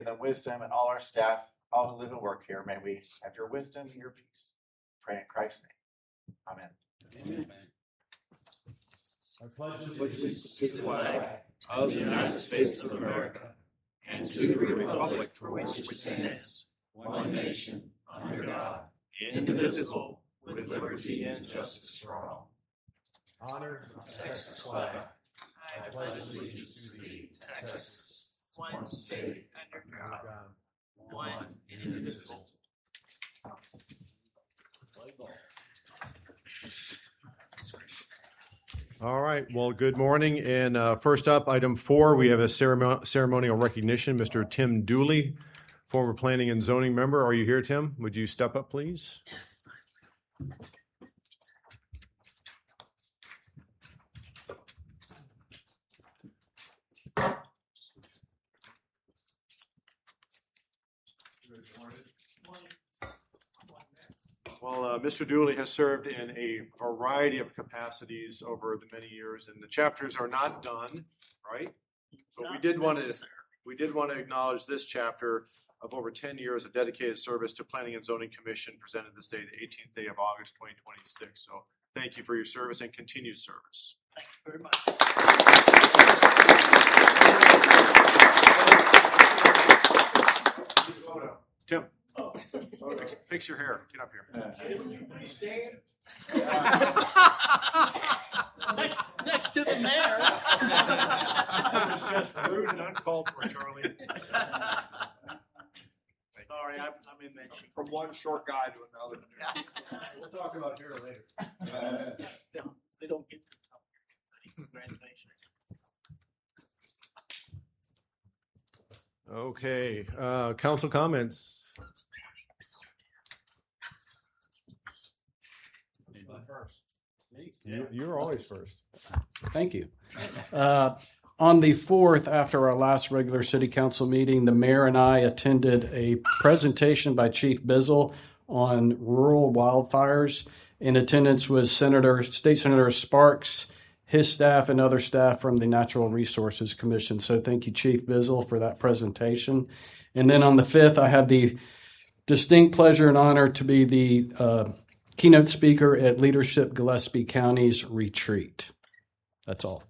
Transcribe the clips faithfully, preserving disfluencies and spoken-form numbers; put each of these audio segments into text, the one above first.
the wisdom, and all our staff, all who live and work here, may we have your wisdom and your peace. Pray in Christ's name. Amen. Amen. I pledge allegiance to the flag of the United States of America and to the republic for which it stands, one nation, under God, indivisible, with liberty and justice for all. Honor the Texas flag. I pledge allegiance to thee, Texas, one state, under God, one indivisible. All right. Well, good morning. And uh, first up, item four, we have a ceremon- ceremonial recognition. Mister Tim Dooley, former planning and zoning member. Are you here, Tim? Would you step up, please? Yes. Well, uh, Mister Dooley has served in a variety of capacities over the many years, and the chapters are not done, right? But we did want to we did want to acknowledge this chapter of over ten years of dedicated service to Planning and Zoning Commission presented this day, the eighteenth day of August, twenty twenty-six. So thank you for your service and continued service. Thank you very much. Tim, oh. fix, fix your hair. Get up here. next, next to the mayor. That was just rude and uncalled for, Charlie. Sorry, I'm, I'm in there. From one short guy to another. We'll talk about hair later. they, don't, they don't get to talk. Congratulations. Okay, uh, council comments. First. You, you're always first. Thank you. Uh, on the fourth, after our last regular city council meeting, the mayor and I attended a presentation by Chief Bizzle on rural wildfires. In attendance was Senator, State Senator Sparks, his staff, and other staff from the Natural Resources Commission. So thank you, Chief Bizzle, for that presentation. And then on the fifth, I had the distinct pleasure and honor to be the uh, keynote speaker at Leadership Gillespie County's retreat. That's all.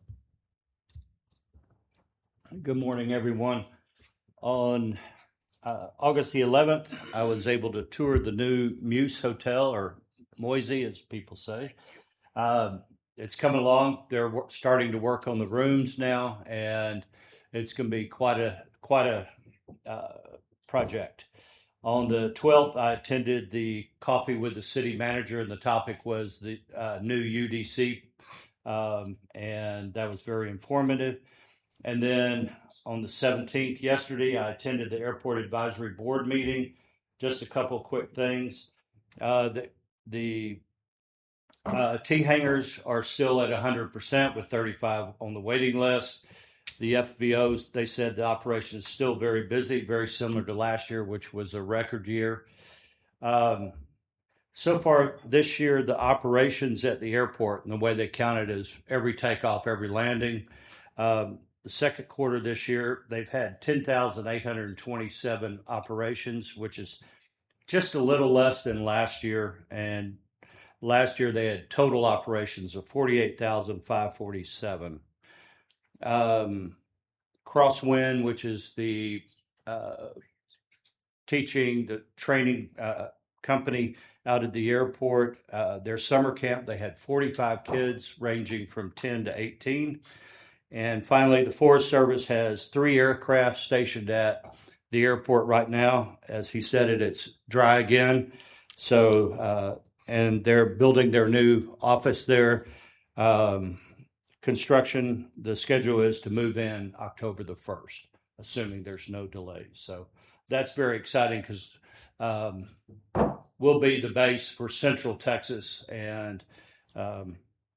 Good morning, everyone. On uh, August the eleventh, I was able to tour the new Muse Hotel, or Moisey, as people say. Uh, it's coming along. They're w- starting to work on the rooms now, and it's going to be quite a quite a uh, project. On the twelfth, I attended the coffee with the city manager, and the topic was the uh, new U D C, um, and that was very informative. And then on the seventeenth, yesterday, I attended the Airport Advisory Board meeting. Just a couple quick things. Uh, the the uh, T-hangers are still at one hundred percent with thirty-five on the waiting list. The F B Os, they said the operation is still very busy, very similar to last year, which was a record year. Um, so far this year, the operations at the airport and the way they count it is every takeoff, every landing. Um, the second quarter this year, they've had ten thousand eight hundred twenty-seven operations, which is just a little less than last year. And last year, they had total operations of forty-eight thousand five hundred forty-seven. Um, Crosswind, which is the uh, teaching, the training uh, company out at the airport, uh, their summer camp, they had forty-five kids ranging from ten to eighteen. And finally, the Forest Service has three aircraft stationed at the airport right now. As he said it, it's dry again. So, uh, and they're building their new office there. Um, Construction, the schedule is to move in October the first, assuming there's no delays. So that's very exciting because um, we'll be the base for Central Texas, and um,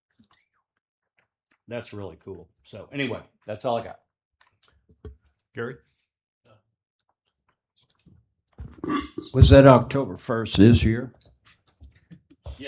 that's really cool. So anyway, that's all I got. Gary? Was that October first this year? Yes.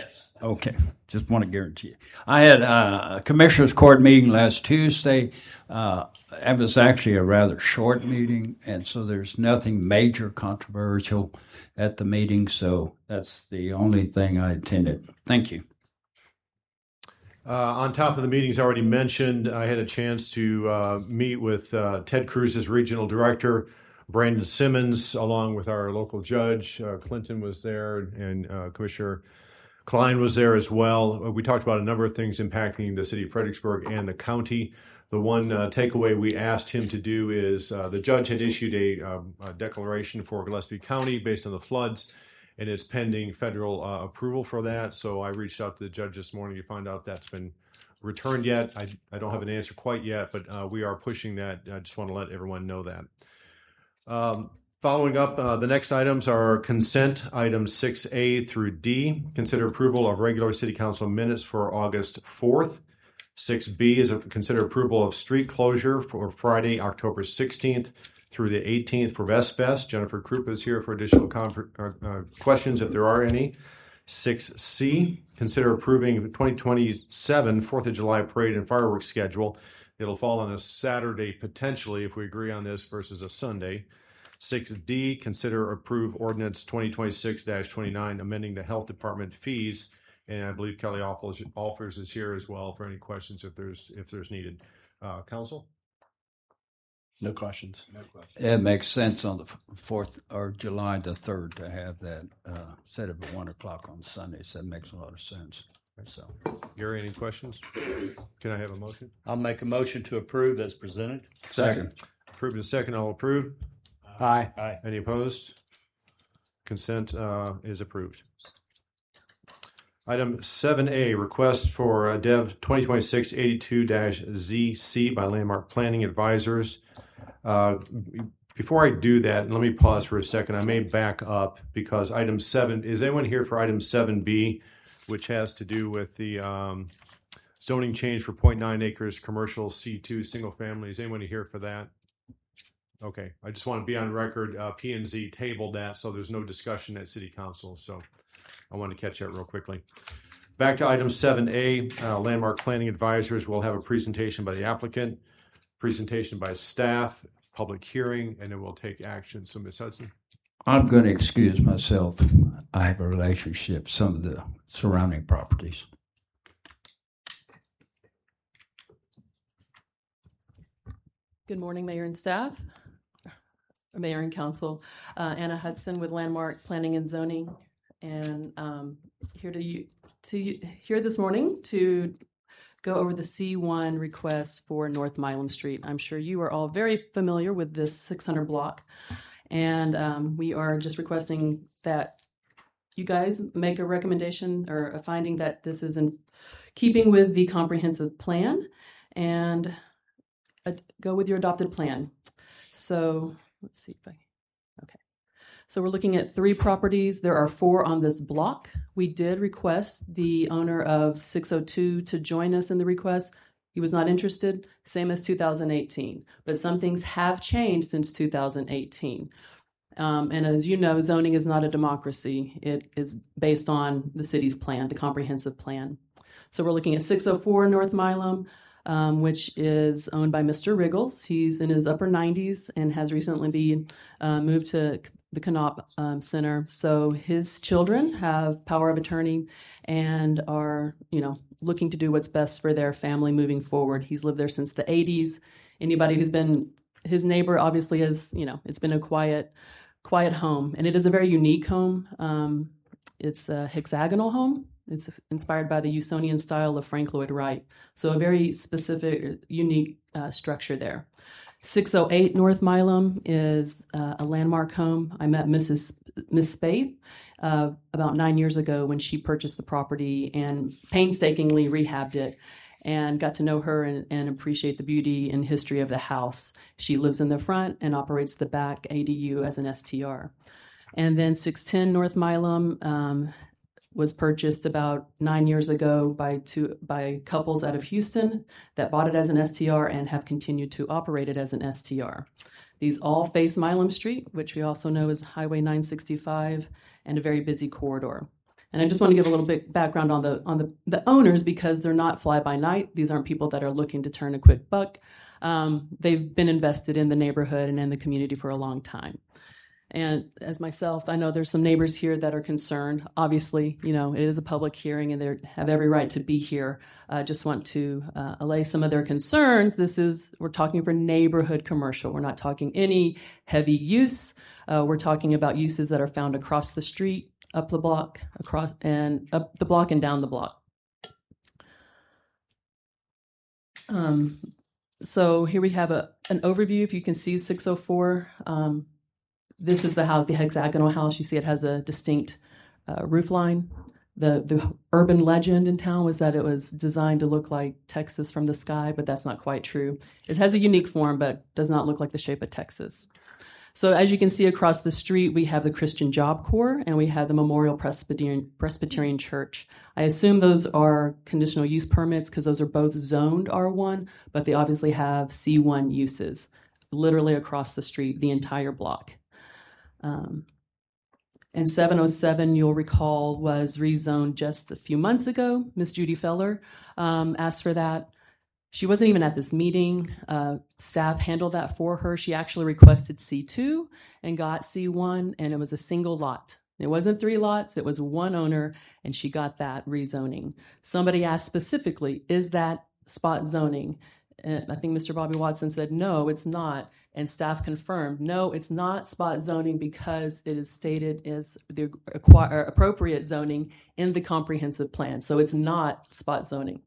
Okay, just want to guarantee you. I had uh, a commissioners court meeting last Tuesday. Uh, it was actually a rather short meeting, and so there's nothing major controversial at the meeting. So that's the only thing I attended. Thank you. Uh, on top of the meetings already mentioned, I had a chance to uh, meet with uh, Ted Cruz's regional director, Brandon Simmons, along with our local judge. Uh, Clinton was there, and uh, Commissioner Klein was there as well. Uh, we talked about a number of things impacting the city of Fredericksburg and the county. The one uh, takeaway we asked him to do is uh, the judge had issued a, um, a declaration for Gillespie County based on the floods, and it's pending federal uh, approval for that. So I reached out to the judge this morning to find out if that's been returned yet. I, I don't have an answer quite yet, but uh, we are pushing that. I just want to let everyone know that. Um, following up, uh, the next items are consent items six A through D. Consider approval of regular city council minutes for August fourth. six B is a consider approval of street closure for Friday, October sixteenth through the eighteenth for VestFest. Jennifer Krupa is here for additional confer- uh, uh, questions if there are any. six C, consider approving twenty twenty-seven fourth of July parade and fireworks schedule. It'll fall on a Saturday potentially if we agree on this versus a Sunday. six D, consider approve ordinance twenty twenty-six dash twenty-nine amending the health department fees. And I believe Kelly Alfers is here as well for any questions if there's if there's needed. Uh, Council? No questions. No question. It makes sense on the fourth or July the third to have that uh, set up at one o'clock on Sundays. That makes a lot of sense. So, Gary, any questions? Can I have a motion? I'll make a motion to approve as presented. Second. Approved in second, all approved. Aye. Aye. Any opposed? Consent uh, is approved. Item seven A, request for uh, Dev twenty twenty-six eighty-two Z C by Landmark Planning Advisors. Uh, before I do that, let me pause for a second. I may back up because item seven, is anyone here for item seven B, which has to do with the um, zoning change for zero point nine acres commercial C two single family? Is anyone here for that? Okay, I just want to be on record. Uh, P and Z tabled that, so there's no discussion at City Council. So I want to catch that real quickly. Back to item seven A, uh, Landmark Planning Advisors will have a presentation by the applicant, presentation by staff, public hearing, and then we'll take action. So, Miz Hudson. I'm going to excuse myself. I have a relationship with some of the surrounding properties. Good morning, Mayor and staff, Mayor and Council. Uh, Anna Hudson with Landmark Planning and Zoning, and um, here to you to here this morning to go over the C one request for North Milam Street. I'm sure you are all very familiar with this six hundred block, and um, we are just requesting that you guys make a recommendation or a finding that this is in keeping with the comprehensive plan, and uh, go with your adopted plan. So let's see if I. Okay. So we're looking at three properties. There are four on this block. We did request the owner of six oh two to join us in the request. He was not interested, same as two thousand eighteen. But some things have changed since two thousand eighteen. Um, and as you know, zoning is not a democracy. It is based on the city's plan, the comprehensive plan. So we're looking at six oh four North Milam, um, which is owned by Mister Riggles. He's in his upper nineties and has recently been uh, moved to the Knopp um, Center. So his children have power of attorney and are, you know, looking to do what's best for their family moving forward. He's lived there since the eighties. Anybody who's been his neighbor obviously has, you know, it's been a quiet, quiet home. And it is a very unique home. Um, it's a hexagonal home. It's inspired by the Usonian style of Frank Lloyd Wright. So a very specific, unique uh, structure there. six oh eight North Milam is uh, a landmark home. I met Missus Miss Spaeth uh, about nine years ago when she purchased the property and painstakingly rehabbed it, and got to know her and, and appreciate the beauty and history of the house. She lives in the front and operates the back A D U as an S T R. And then six ten North Milam um, was purchased about nine years ago by two by couples out of Houston that bought it as an S T R and have continued to operate it as an S T R. These all face Milam Street, which we also know is Highway nine sixty-five, and a very busy corridor. And I just want to give a little bit background on the on the, the owners, because they're not fly by night. These aren't people that are looking to turn a quick buck. Um, they've been invested in the neighborhood and in the community for a long time. And as myself, I know there's some neighbors here that are concerned. Obviously, you know, it is a public hearing and they have every right to be here. I uh, just want to uh, allay some of their concerns. This is, we're talking for neighborhood commercial. We're not talking any heavy use. Uh, we're talking about uses that are found across the street, up the block, across and up the block and down the block. Um, so here we have a an overview. If you can see six oh four, um, this is the house, the hexagonal house. You see it has a distinct uh, roof line. The, the urban legend in town was that it was designed to look like Texas from the sky, but that's not quite true. It has a unique form, but does not look like the shape of Texas. So as you can see across the street, we have the Christian Job Corps and we have the Memorial Presbyterian, Presbyterian Church. I assume those are conditional use permits because those are both zoned R one, but they obviously have C one uses literally across the street, the entire block. Um, and seven oh seven, you'll recall, was rezoned just a few months ago. Miss Judy Feller um, asked for that. She wasn't even at this meeting. Uh, staff handled that for her. She actually requested C two and got C one, and it was a single lot. It wasn't three lots. It was one owner, and she got that rezoning. Somebody asked specifically, is that spot zoning? And I think Mister Bobby Watson said, no, it's not. And staff confirmed, no, it's not spot zoning because it is stated as the acquire, appropriate zoning in the comprehensive plan. So it's not spot zoning.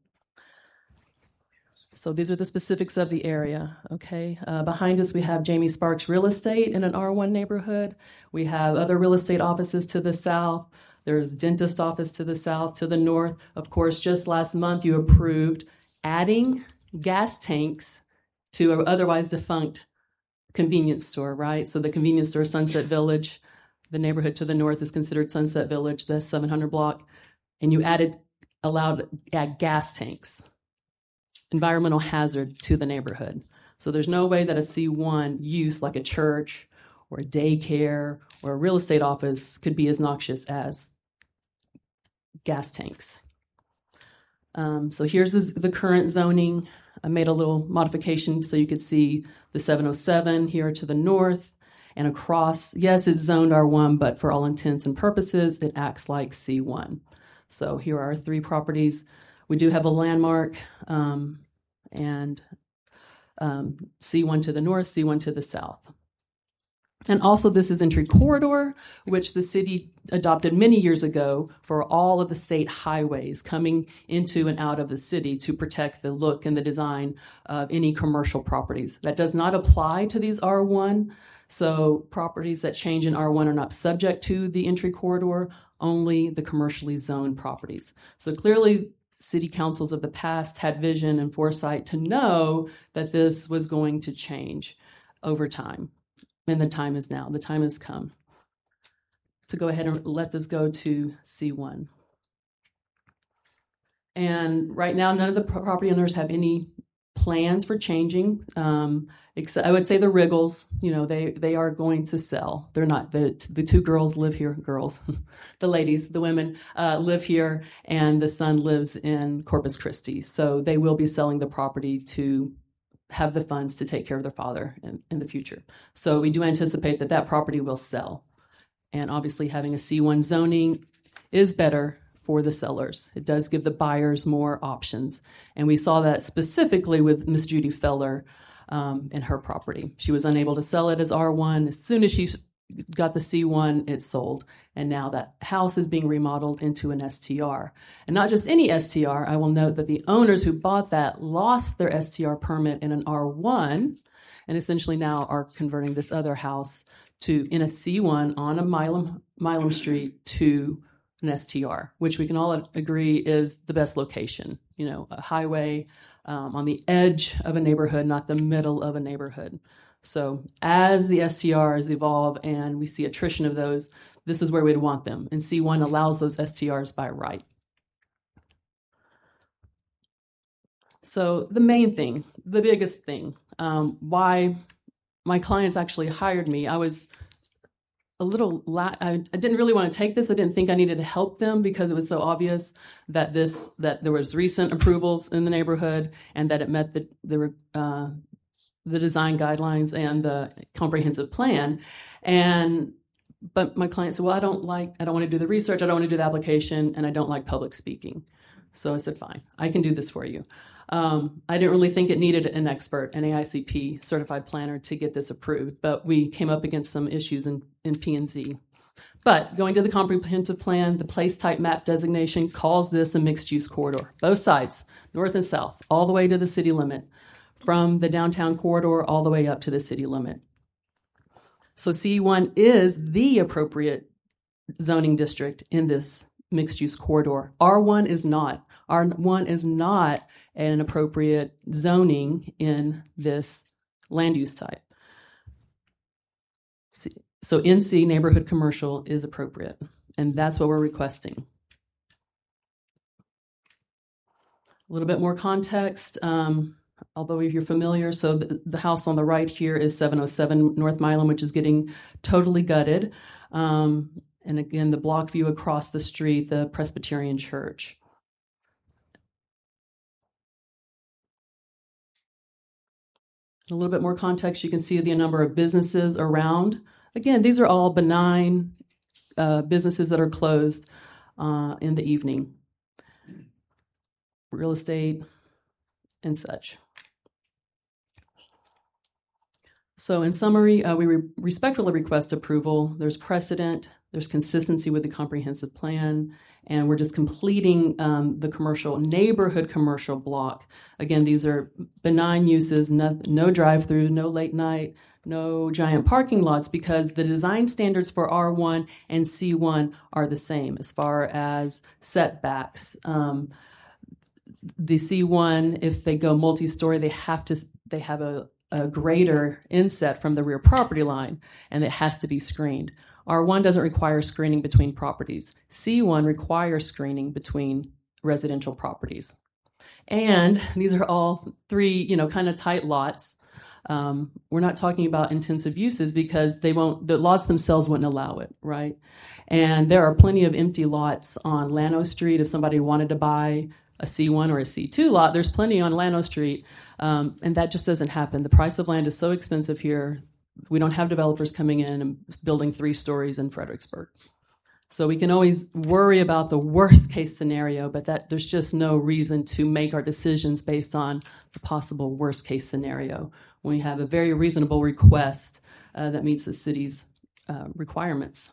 So these are the specifics of the area, okay? Uh, behind us, we have Jamie Sparks Real Estate in an R one neighborhood. We have other real estate offices to the south. There's dentist office to the south, to the north. Of course, just last month, you approved adding gas tanks to an otherwise defunct convenience store, right? So the convenience store, Sunset Village, the neighborhood to the north is considered Sunset Village, the seven hundred block, and you added, allowed add gas tanks, environmental hazard to the neighborhood. So there's no way that a C one use like a church or a daycare or a real estate office could be as noxious as gas tanks. Um, so here's the, the current zoning. I made a little modification so you could see the seven oh seven here to the north and across. Yes, it's zoned R one, but for all intents and purposes, it acts like C one. So here are our three properties. We do have a landmark um, and um, C one to the north, C one to the south. And also this is entry corridor, which the city adopted many years ago for all of the state highways coming into and out of the city to protect the look and the design of any commercial properties. That does not apply to these R one. So properties that change in R one are not subject to the entry corridor, only the commercially zoned properties. So clearly, city councils of the past had vision and foresight to know that this was going to change over time. And the time is now. The time has come to go ahead and let this go to C one. And right now, none of the property owners have any plans for changing. Um, except, I would say the Riggles, you know, they they are going to sell. They're not, the the two girls live here, girls, the ladies, the women uh, live here, and the son lives in Corpus Christi. So they will be selling the property to have the funds to take care of their father in, in the future. So we do anticipate that that property will sell. And obviously having a C one zoning is better for the sellers. It does give the buyers more options. And we saw that specifically with Miss Judy Feller um, and her property. She was unable to sell it as R one. As soon as she got the C one, it sold. And now that house is being remodeled into an S T R. And not just any S T R. I will note that the owners who bought that lost their S T R permit in an R one and essentially now are converting this other house to in a C one on a Milam, Milam Street to an S T R, which we can all agree is the best location. You know, a highway um, on the edge of a neighborhood, not the middle of a neighborhood. So as the S T Rs evolve and we see attrition of those, this is where we'd want them. And C one allows those S T Rs by right. So the main thing, the biggest thing, um, why my clients actually hired me, I was a little, la- I, I didn't really want to take this. I didn't think I needed to help them because it was so obvious that this, that there was recent approvals in the neighborhood and that it met the, the, uh, the design guidelines and the comprehensive plan. And, but my client said, well, I don't like, I don't want to do the research. I don't want to do the application, and I don't like public speaking. So I said, fine, I can do this for you. Um, I didn't really think it needed an expert, an A I C P certified planner to get this approved, but we came up against some issues in, in P and Z. But going to the comprehensive plan, the place type map designation calls this a mixed use corridor, both sides, north and south, all the way to the city limit, from the downtown corridor all the way up to the city limit. So C one is the appropriate zoning district in this mixed use corridor. R one is not. R one is not an appropriate zoning in this land use type. So N C, neighborhood commercial, is appropriate, and that's what we're requesting. A little bit more context, um, although if you're familiar, so the, the house on the right here is seven oh seven North Milam, which is getting totally gutted. Um, and again, the block view across the street, the Presbyterian Church. A little bit more context, you can see the number of businesses around. Again, these are all benign uh, businesses that are closed uh, in the evening. Real estate and such. So in summary, uh, we re- respectfully request approval. There's precedent, there's consistency with the comprehensive plan, and we're just completing um, the commercial, neighborhood commercial block. Again, these are benign uses, no, no drive-through, no late night, no giant parking lots, because the design standards for R one and C one are the same as far as setbacks. Um, the C one, if they go multi-story, they have to, they have a a greater inset from the rear property line, and it has to be screened. R one doesn't require screening between properties. C one requires screening between residential properties. And these are all three, you know, kind of tight lots. Um, we're not talking about intensive uses because they won't, the lots themselves wouldn't allow it, right? And there are plenty of empty lots on Llano Street. If somebody wanted to buy a C one or a C two lot, there's plenty on Llano Street. Um, and that just doesn't happen. The price of land is so expensive here. We don't have developers coming in and building three stories in Fredericksburg. So we can always worry about the worst case scenario, but that there's just no reason to make our decisions based on the possible worst case scenario. We have a very reasonable request uh, that meets the city's uh, requirements.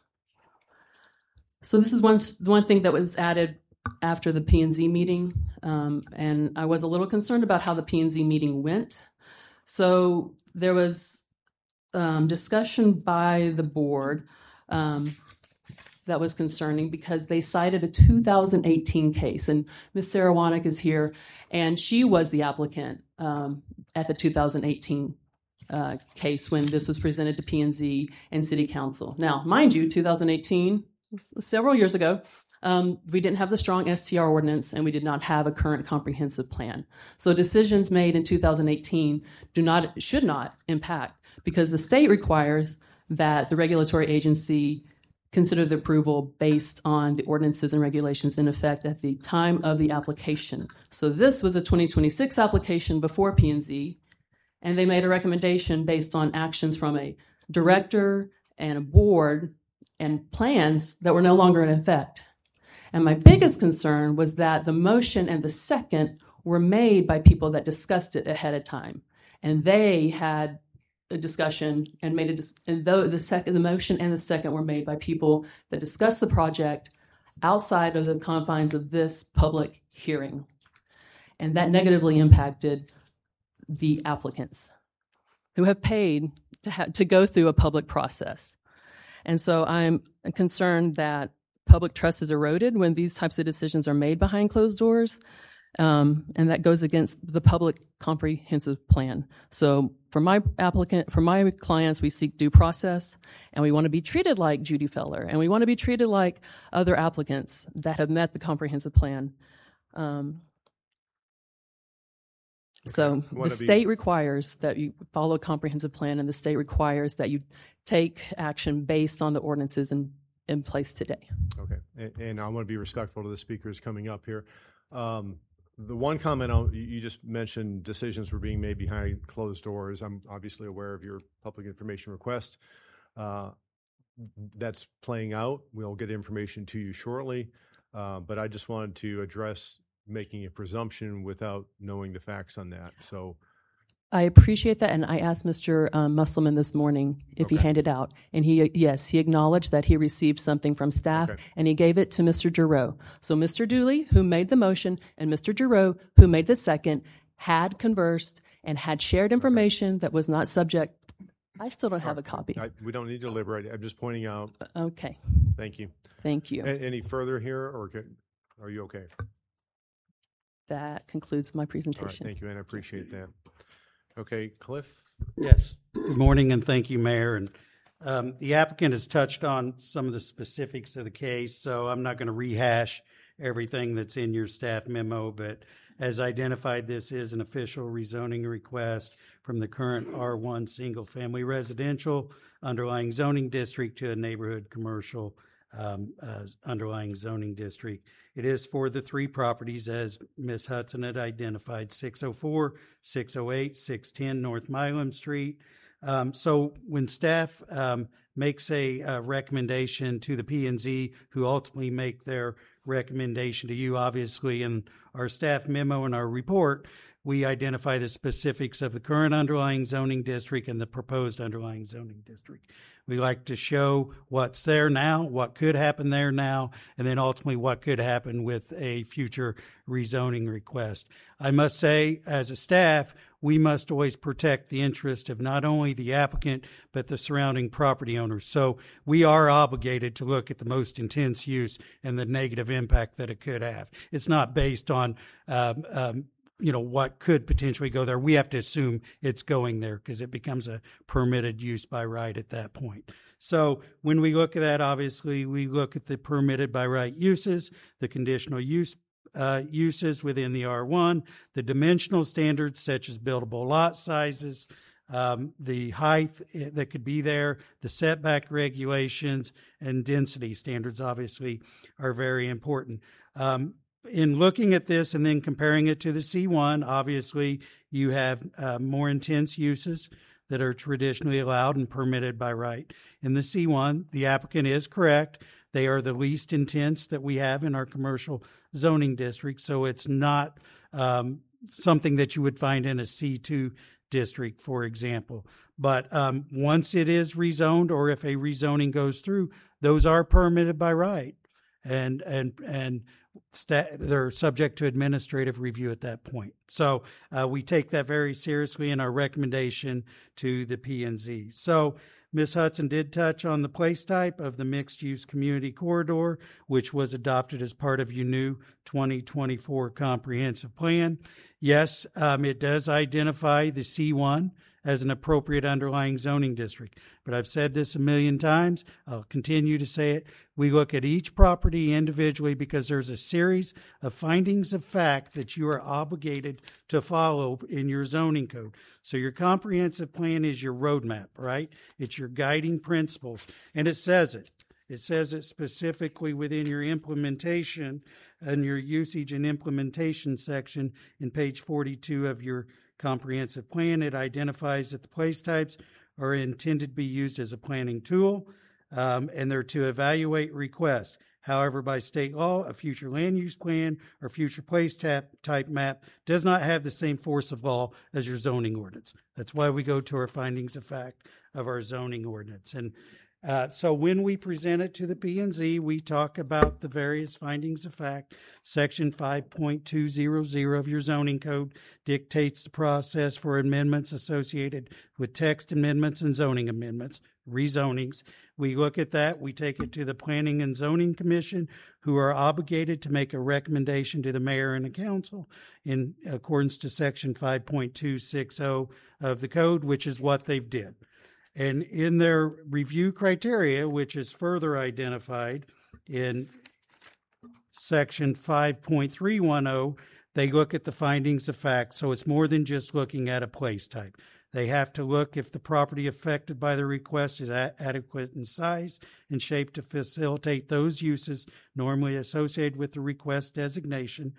So this is one, one thing that was added after the P and Z meeting, um, and I was a little concerned about how the P and Z meeting went. So there was um, discussion by the board um, that was concerning because they cited a two thousand eighteen case, and Miz Sarah Wanick is here, and she was the applicant um, at the two thousand eighteen uh, case when this was presented to P and Z and City Council. Now, mind you, two thousand eighteen, several years ago, Um, we didn't have the strong S T R ordinance, and we did not have a current comprehensive plan. So decisions made in two thousand eighteen do not, should not impact, because the state requires that the regulatory agency consider the approval based on the ordinances and regulations in effect at the time of the application. So this was a twenty twenty-six application before P and Z, and they made a recommendation based on actions from a director and a board and plans that were no longer in effect. And my biggest concern was that the motion and the second were made by people that discussed it ahead of time. And they had a discussion and made a, dis- and though the second, the motion and the second were made by people that discussed the project outside of the confines of this public hearing. And that negatively impacted the applicants who have paid to ha- to go through a public process. And so I'm concerned that public trust is eroded when these types of decisions are made behind closed doors, um, and that goes against the public comprehensive plan. So for my applicant, for my clients, we seek due process, and we want to be treated like Judy Feller, and we want to be treated like other applicants that have met the comprehensive plan. Um, So I wanna the be- state requires that you follow a comprehensive plan, and the state requires that you take action based on the ordinances in, in place today. Okay, and, and I want to be respectful to the speakers coming up here. Um, the one comment I'll, you you just mentioned decisions were being made behind closed doors. I'm obviously aware of your public information request. Uh, that's playing out. We'll get information to you shortly. Uh, but I just wanted to address making a presumption without knowing the facts on that. So, I appreciate that, and I asked Mister Um, Musselman this morning if he Okay. handed out, and he, yes, he acknowledged that he received something from staff, Okay. and he gave it to Mister Giroux. So Mister Dooley, who made the motion, and Mister Giroux, who made the second, had conversed and had shared information that was not subject. I still don't have a copy. I, we don't need to deliberate. I'm just pointing out. Okay, Thank you. thank you. A- any further here, or can, are you okay? That concludes my All right, presentation. thank you, and I appreciate that. Okay, Cliff? Yes. Good morning, and thank you, Mayor. And um, the applicant has touched on some of the specifics of the case, so I'm not going to rehash everything that's in your staff memo, but as identified, this is an official rezoning request from the current R one single-family residential underlying zoning district to a neighborhood commercial um, uh, underlying zoning district. It is for the three properties, as Miz Hudson had identified, six oh four, six oh eight, six ten North Milam Street. Um, so when staff um, makes a uh, recommendation to the P and Z, who ultimately make their recommendation to you, obviously in our staff memo and our report, we identify the specifics of the current underlying zoning district and the proposed underlying zoning district. We like to show what's there now, what could happen there now, and then ultimately what could happen with a future rezoning request. I must say, as a staff, we must always protect the interest of not only the applicant, but the surrounding property owners. So we are obligated to look at the most intense use and the negative impact that it could have. It's not based on um, um, you know, what could potentially go there. We have to assume it's going there because it becomes a permitted use by right at that point. So when we look at that, obviously, we look at the permitted by right uses, the conditional use uh, uses within the R one, the dimensional standards such as buildable lot sizes, um, the height that could be there, the setback regulations, and density standards obviously are very important. Um, In looking at this and then comparing it to the C one, obviously you have uh, more intense uses that are traditionally allowed and permitted by right. In the C one, the applicant is correct. They are the least intense that we have in our commercial zoning district, so it's not um, something that you would find in a C two district, for example. But um, once it is rezoned, or if a rezoning goes through, those are permitted by right. And, and, and they're subject to administrative review at that point. So uh, we take that very seriously in our recommendation to the P and Z. So Miz Hudson did touch on the place type of the mixed-use community corridor, which was adopted as part of your new twenty twenty-four comprehensive plan. Yes, um, it does identify the C one as an appropriate underlying zoning district. But I've said this a million times. I'll continue to say it. We look at each property individually because there's a series of findings of fact that you are obligated to follow in your zoning code. So your comprehensive plan is your roadmap, right? It's your guiding principles. And it says it. It says it specifically within your implementation and your usage and implementation section in page forty-two of your comprehensive plan. It identifies that the place types are intended to be used as a planning tool, um, and they're to evaluate requests. However, by state law, a future land use plan or future place type, type map does not have the same force of law as your zoning ordinance. That's why we go to our findings of fact of our zoning ordinance. And Uh, so when we present it to the P and Z, we talk about the various findings of fact. Section five point two hundred of your zoning code dictates the process for amendments associated with text amendments and zoning amendments, rezonings. We look at that. We take it to the Planning and Zoning Commission, who are obligated to make a recommendation to the mayor and the council in accordance to section five point two sixty of the code, which is what they've did. And in their review criteria, which is further identified in section five point three ten, they look at the findings of fact. So it's more than just looking at a place type. They have to look if the property affected by the request is a- adequate in size and shape to facilitate those uses normally associated with the request designation.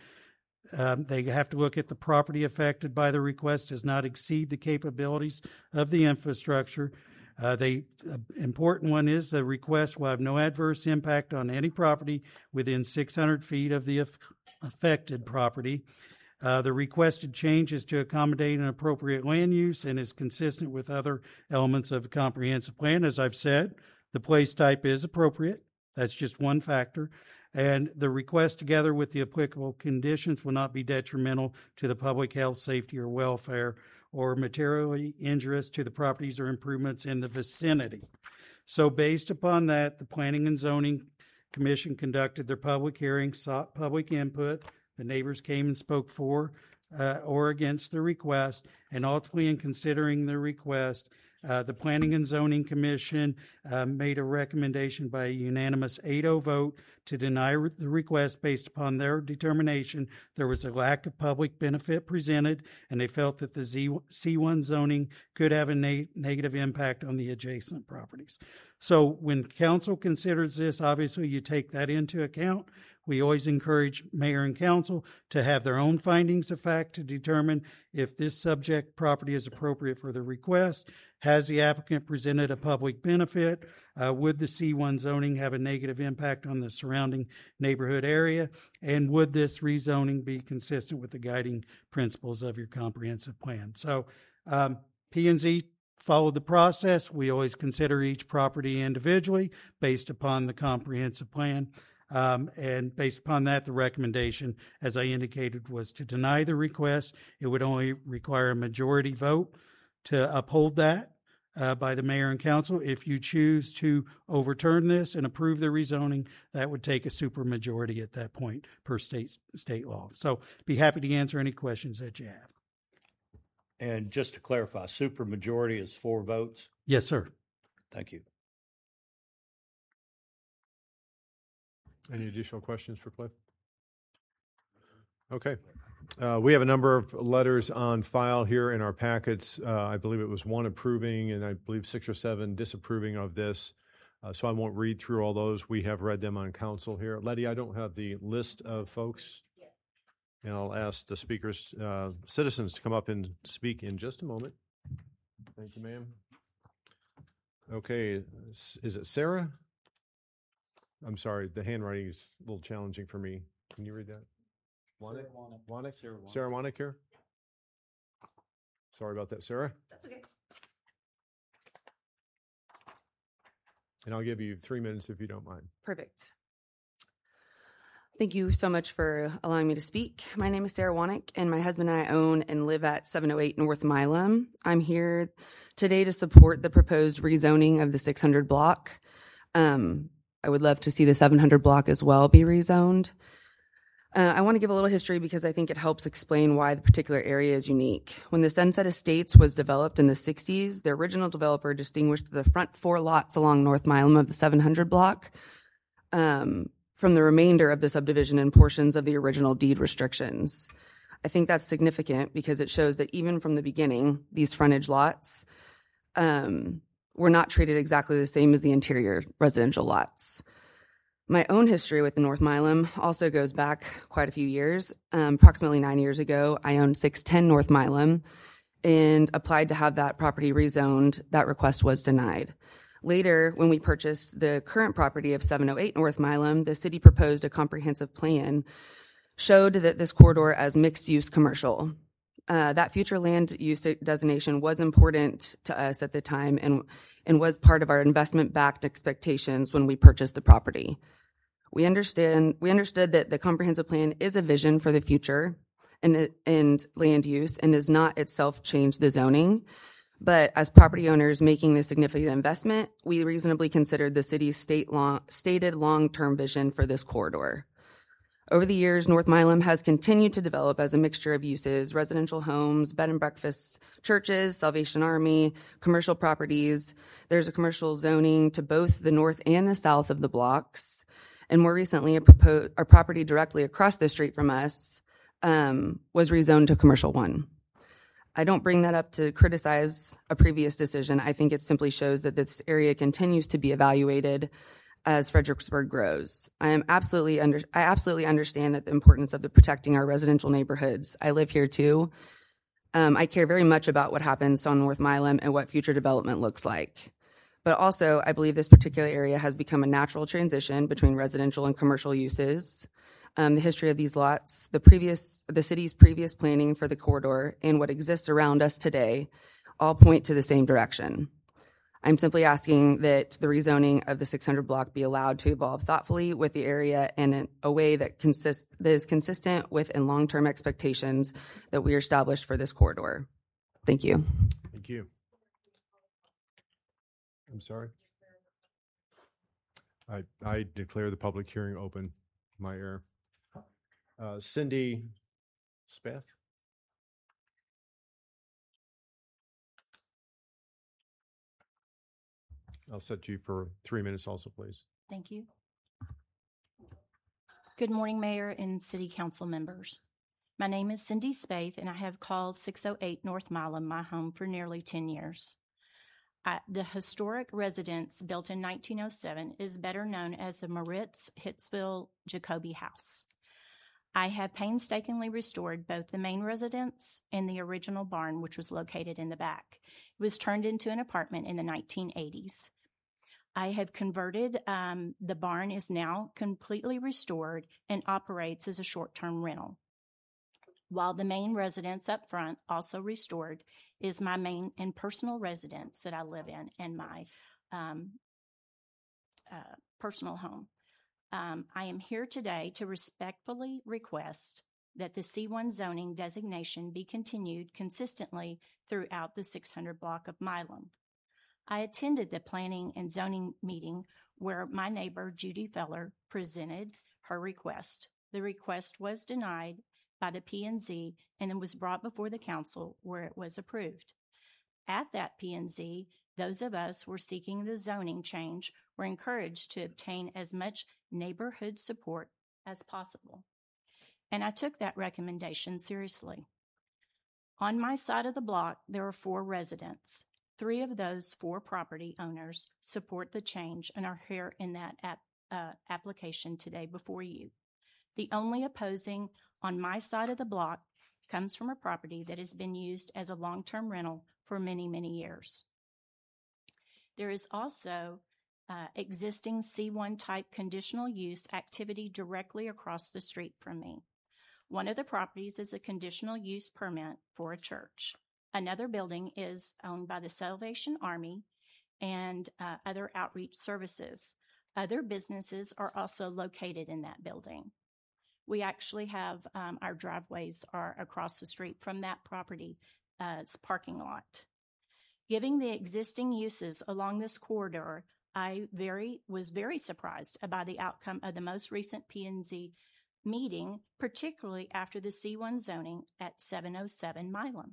Um, they have to look at the property affected by the request does not exceed the capabilities of the infrastructure. Uh, the uh, important one is the request will have no adverse impact on any property within six hundred feet of the aff- affected property. Uh, the requested change is to accommodate an appropriate land use and is consistent with other elements of the comprehensive plan. As I've said, the place type is appropriate. That's just one factor. And the request, together with the applicable conditions, will not be detrimental to the public health, safety, or welfare, or materially injurious to the properties or improvements in the vicinity. So based upon that, the Planning and Zoning Commission conducted their public hearing, sought public input. The neighbors came and spoke for uh, or against the request, and ultimately in considering the request, uh, the Planning and Zoning Commission uh, made a recommendation by a unanimous eight oh vote to deny re- the request based upon their determination there was a lack of public benefit presented, and they felt that the Z- C one zoning could have a na- negative impact on the adjacent properties. So when council considers this, obviously you take that into account. We always encourage mayor and council to have their own findings of fact to determine if this subject property is appropriate for the request. Has the applicant presented a public benefit? Uh, would the C one zoning have a negative impact on the surrounding neighborhood area? And would this rezoning be consistent with the guiding principles of your comprehensive plan? So um, P and Z followed the process. We always consider each property individually based upon the comprehensive plan. Um, and based upon that, the recommendation, as I indicated, was to deny the request. It would only require a majority vote to uphold that uh, by the mayor and council. If you choose to overturn this and approve the rezoning, that would take a supermajority at that point per state state law. So be happy to answer any questions that you have. And just to clarify, supermajority is four votes? Yes, sir. Thank you. Any additional questions for Cliff? Okay. Uh, we have a number of letters on file here in our packets. Uh, I believe it was one approving and I believe six or seven disapproving of this. Uh, so I won't read through all those. We have read them on council here. Letty, I don't have the list of folks. And I'll ask the speakers, uh, citizens to come up and speak in just a moment. Thank you, ma'am. Okay. Is it Sarah? I'm sorry, the handwriting is a little challenging for me. Can you read that? Wanek? Wanek? Sarah Wanek. Sarah Wanek here? Sorry about that, Sarah. That's okay. And I'll give you three minutes if you don't mind. Perfect. Thank you so much for allowing me to speak. My name is Sarah Wanek, and my husband and I own and live at seven oh eight North Milam. I'm here today to support the proposed rezoning of the six hundred block. Um, I would love to see the seven hundred block as well be rezoned. Uh, I want to give a little history because I think it helps explain why the particular area is unique. When the Sunset Estates was developed in the sixties, the original developer distinguished the front four lots along North Milam of the seven hundred block um, from the remainder of the subdivision and portions of the original deed restrictions. I think that's significant because it shows that even from the beginning, these frontage lots um, were not treated exactly the same as the interior residential lots. My own history with the North Milam also goes back quite a few years. Um, approximately nine years ago, I owned six ten North Milam and applied to have that property rezoned. That request was denied. Later, when we purchased the current property of seven oh eight North Milam, the city proposed a comprehensive plan, showed that this corridor as mixed-use commercial. Uh, that future land use designation was important to us at the time and, and was part of our investment-backed expectations when we purchased the property. We understand we understood that the comprehensive plan is a vision for the future and, and land use and does not itself change the zoning. But as property owners making this significant investment, we reasonably considered the city's state long, stated long-term vision for this corridor. Over the years, North Milam has continued to develop as a mixture of uses: residential homes, bed and breakfasts, churches, Salvation Army, commercial properties. There's a commercial zoning to both the north and the south of the blocks. And more recently, a, propo- a property directly across the street from us um, was rezoned to commercial one. I don't bring that up to criticize a previous decision. I think it simply shows that this area continues to be evaluated as Fredericksburg grows. I am absolutely under, I absolutely understand that the importance of the protecting our residential neighborhoods. I live here too. Um, I care very much about what happens on North Milam and what future development looks like. But also, I believe this particular area has become a natural transition between residential and commercial uses. Um, the history of these lots, the previous, the city's previous planning for the corridor, and what exists around us today all point to the same direction. I'm simply asking that the rezoning of the six hundred block be allowed to evolve thoughtfully with the area and in a way that, consist, that is consistent with and long-term expectations that we established for this corridor. Thank you. Thank you. I'm sorry. I, I declare the public hearing open. My error. Uh, Cindy Speth. I'll set you for three minutes also, please. Thank you. Good morning, Mayor and City Council members. My name is Cindy Spaeth, and I have called six oh eight North Milam my home for nearly ten years. I, the historic residence, built in nineteen oh seven, is better known as the Moritz Hitzville Jacoby House. I have painstakingly restored both the main residence and the original barn, which was located in the back. It was turned into an apartment in the nineteen eighties. I have converted, um, the barn is now completely restored and operates as a short-term rental. While the main residence up front, also restored, is my main and personal residence that I live in and my um, uh, personal home. Um, I am here today to respectfully request that the C one zoning designation be continued consistently throughout the six hundred block of Milam. I attended the planning and zoning meeting where my neighbor Judy Feller presented her request. The request was denied by the P and Z and then was brought before the council where it was approved. At that P and Z, those of us who were seeking the zoning change were encouraged to obtain as much neighborhood support as possible. And I took that recommendation seriously. On my side of the block, there are four residents. Three of those four property owners support the change and are here in that ap- uh, application today before you. The only opposing on my side of the block comes from a property that has been used as a long-term rental for many, many years. There is also uh, existing C one type conditional use activity directly across the street from me. One of the properties is a conditional use permit for a church. Another building is owned by the Salvation Army and uh, other outreach services. Other businesses are also located in that building. We actually have um, our driveways are across the street from that property. Uh, it's parking lot. Given the existing uses along this corridor, I very was very surprised by the outcome of the most recent P and Z meeting, particularly after the C one zoning at seven oh seven Milam,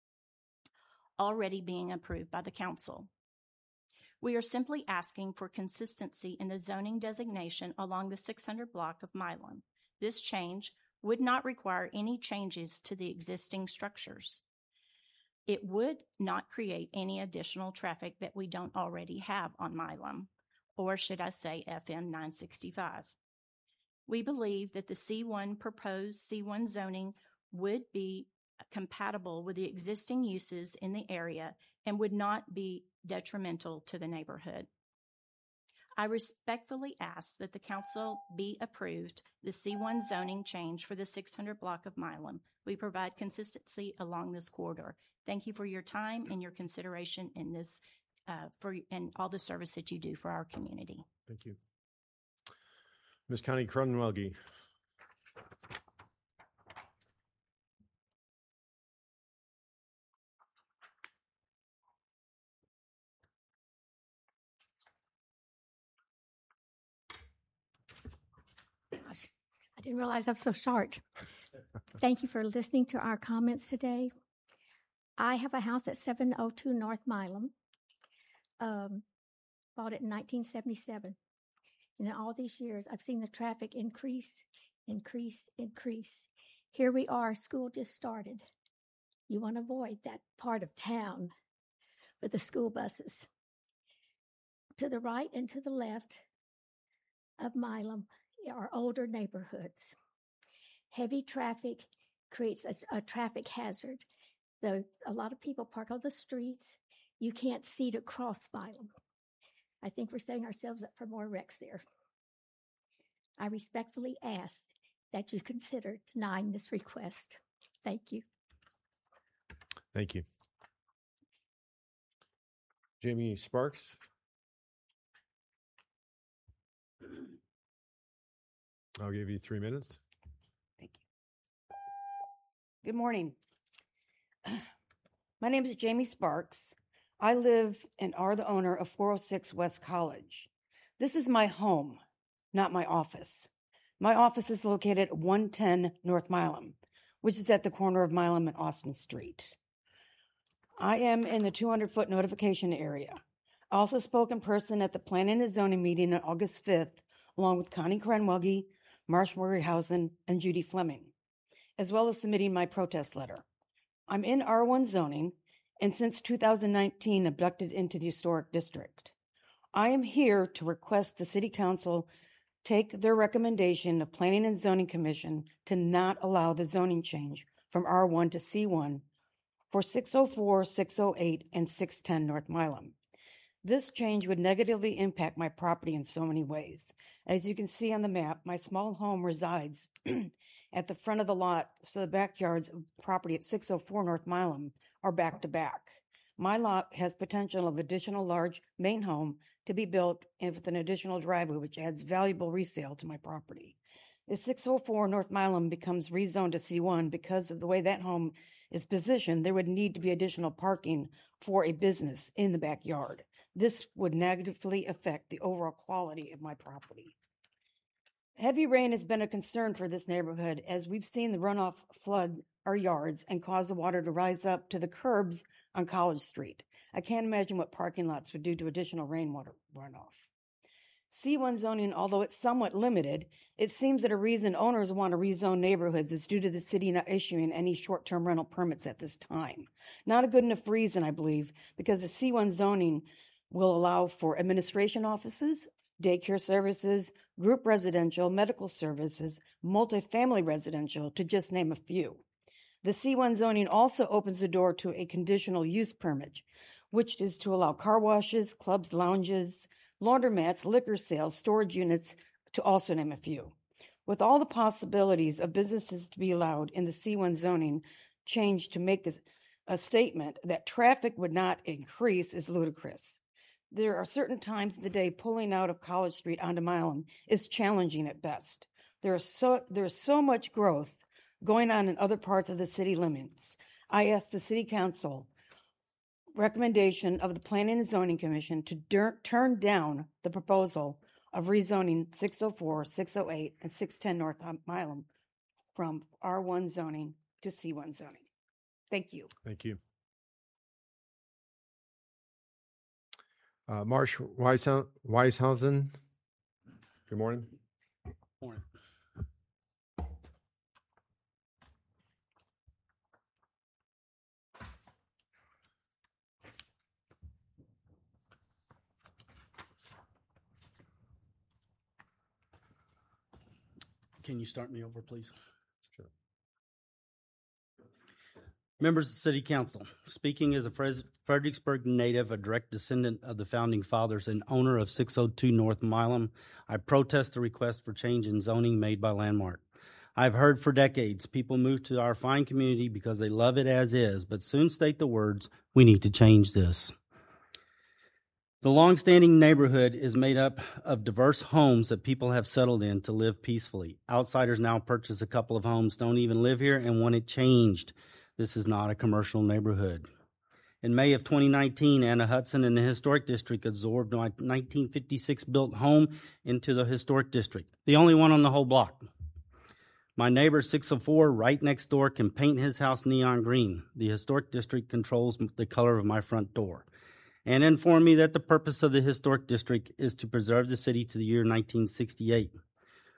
already being approved by the council. We are simply asking for consistency in the zoning designation along the six hundred block of Milam. This change would not require any changes to the existing structures. It would not create any additional traffic that we don't already have on Milam, or should I say F M nine sixty-five. We believe that the C one proposed C one zoning would be compatible with the existing uses in the area and would not be detrimental to the neighborhood. I respectfully ask that the council be approved the C one zoning change for the six hundred block of Milam. We provide consistency along this corridor. Thank you for your time and your consideration in this, uh, for and all the service that you do for our community. Thank you. Miz Connie Cronenwelge. Gosh, I didn't realize I'm so short. Thank you for listening to our comments today. I have a house at seven oh two North Milam. Um, bought it in nineteen seventy-seven. And in all these years, I've seen the traffic increase, increase, increase. Here we are, school just started. You want to avoid that part of town with the school buses. To the right and to the left of Milam are older neighborhoods. Heavy traffic creates a, a traffic hazard. The, a lot of people park on the streets. You can't see to cross Milam. I think we're setting ourselves up for more wrecks there. I respectfully ask that you consider denying this request. Thank you. Thank you. Jamie Sparks. I'll give you three minutes. Thank you. Good morning. My name is Jamie Sparks. I live and are the owner of four oh six West College. This is my home, not my office. My office is located at one ten North Milam, which is at the corner of Milam and Austin Street. I am in the two hundred foot notification area. I also spoke in person at the Planning and Zoning meeting on August fifth, along with Connie Cranwelge, Marsh Morihausen, and Judy Fleming, as well as submitting my protest letter. I'm in R one zoning, and since two thousand nineteen, abducted into the historic district. I am here to request the City Council take their recommendation of Planning and Zoning Commission to not allow the zoning change from R one to C one for six oh four, six oh eight, and six ten North Milam. This change would negatively impact my property in so many ways. As you can see on the map, my small home resides at the front of the lot, so the backyards of property at six oh four North Milam are back to back. My lot has potential of additional large main home to be built and with an additional driveway, which adds valuable resale to my property. If six oh four North Milam becomes rezoned to C one, because of the way that home is positioned, there would need to be additional parking for a business in the backyard. This would negatively affect the overall quality of my property. Heavy rain has been a concern for this neighborhood, as we've seen the runoff flood our yards and cause the water to rise up to the curbs on College Street. I can't imagine what parking lots would do to additional rainwater runoff. C one zoning, although it's somewhat limited, it seems that a reason owners want to rezone neighborhoods is due to the city not issuing any short-term rental permits at this time. Not a good enough reason, I believe, because the C one zoning will allow for administration offices, daycare services, group residential, medical services, multifamily residential, to just name a few. The C one zoning also opens the door to a conditional use permit, which is to allow car washes, clubs, lounges, laundromats, liquor sales, storage units, to also name a few. With all the possibilities of businesses to be allowed in the C one zoning change to make a, a statement that traffic would not increase is ludicrous. There are certain times of the day pulling out of College Street onto Milam is challenging at best. There is so there's so much growth going on in other parts of the city limits. I ask the City Council recommendation of the Planning and Zoning Commission to dur- turn down the proposal of rezoning six oh four, six oh eight, and six ten North Milam from R one zoning to C one zoning. Thank you. Thank you. Uh, Marsh Weishau- Weishausen. Good morning. Morning. Can you start me over, please? Sure. Members of the City Council, speaking as a Fres- Fredericksburg native, a direct descendant of the Founding Fathers and owner of six oh two North Milam, I protest the request for change in zoning made by Landmark. I've heard for decades people move to our fine community because they love it as is, but soon state the words, "We need to change this." The long-standing neighborhood is made up of diverse homes that people have settled in to live peacefully. Outsiders now purchase a couple of homes, don't even live here, and want it changed. This is not a commercial neighborhood. In May of twenty nineteen, Anna Hudson in the Historic District absorbed my nineteen fifty-six built home into the Historic District, the only one on the whole block. My neighbor, six oh four, right next door, can paint his house neon green. The Historic District controls the color of my front door, and informed me that the purpose of the Historic District is to preserve the city to the year nineteen sixty-eight.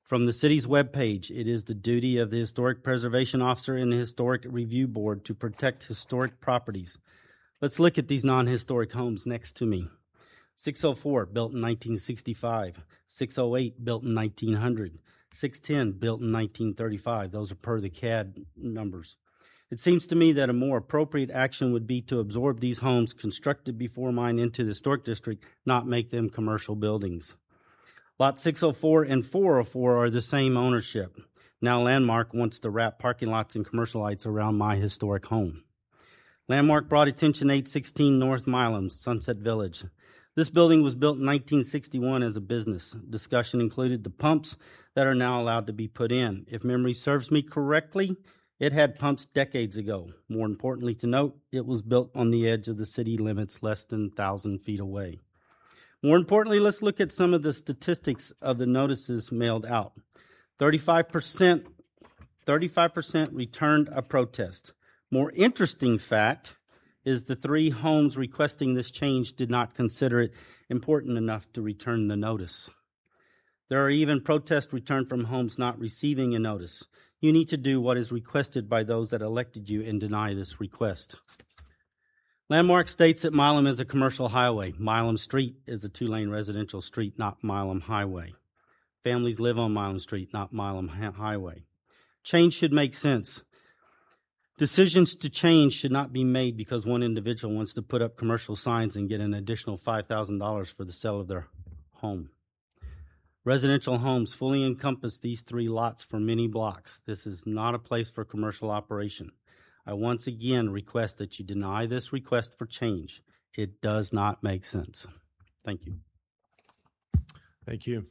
From the city's webpage, it is the duty of the Historic Preservation Officer and the Historic Review Board to protect historic properties. Let's look at these non-historic homes next to me. six oh four, built in nineteen sixty-five. six oh eight, built in nineteen hundred. six ten, built in nineteen thirty-five. Those are per the C A D numbers. It seems to me that a more appropriate action would be to absorb these homes constructed before mine into the historic district, not make them commercial buildings. Lot six oh four and four oh four are the same ownership. Now Landmark wants to wrap parking lots and commercial lights around my historic home. Landmark brought attention eight sixteen North Milam, Sunset Village. This building was built in nineteen sixty-one as a business. Discussion included the pumps that are now allowed to be put in. If memory serves me correctly, it had pumps decades ago. More importantly to note, it was built on the edge of the city limits less than one thousand feet away. More importantly, let's look at some of the statistics of the notices mailed out. thirty-five percent, thirty-five percent returned a protest. More interesting fact is the three homes requesting this change did not consider it important enough to return the notice. There are even protests returned from homes not receiving a notice. You need to do what is requested by those that elected you and deny this request. Landmark states that Milam is a commercial highway. Milam Street is a two-lane residential street, not Milam Highway. Families live on Milam Street, not Milam Highway. Change should make sense. Decisions to change should not be made because one individual wants to put up commercial signs and get an additional five thousand dollars for the sale of their home. Residential homes fully encompass these three lots for many blocks. This is not a place for commercial operation. I once again request that you deny this request for change. It does not make sense. Thank you. Thank you.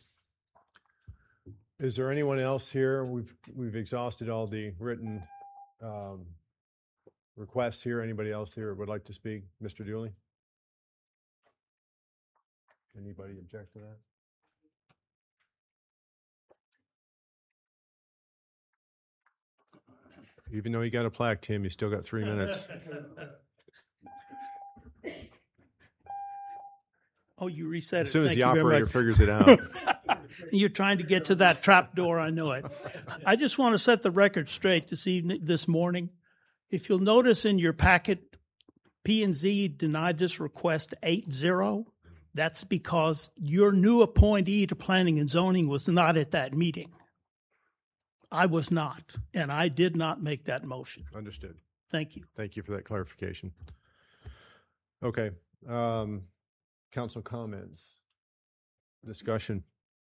Is there anyone else here? We've we've exhausted all the written um, requests here. Anybody else here would like to speak? Mister Dooley? Anybody object to that? Even though you got a plaque, Tim, you still got three minutes. Oh, you reset it. As soon as Thank the you very operator much. figures it out. You're trying to get to that trap door, I know it. I just want to set the record straight this evening, this morning. If you'll notice in your packet, P and Z denied this request eight zero. That's because your new appointee to planning and zoning was not at that meeting. I was not, and I did not make that motion. Understood. Thank you. Thank you for that clarification. Okay. Um, council comments, discussion.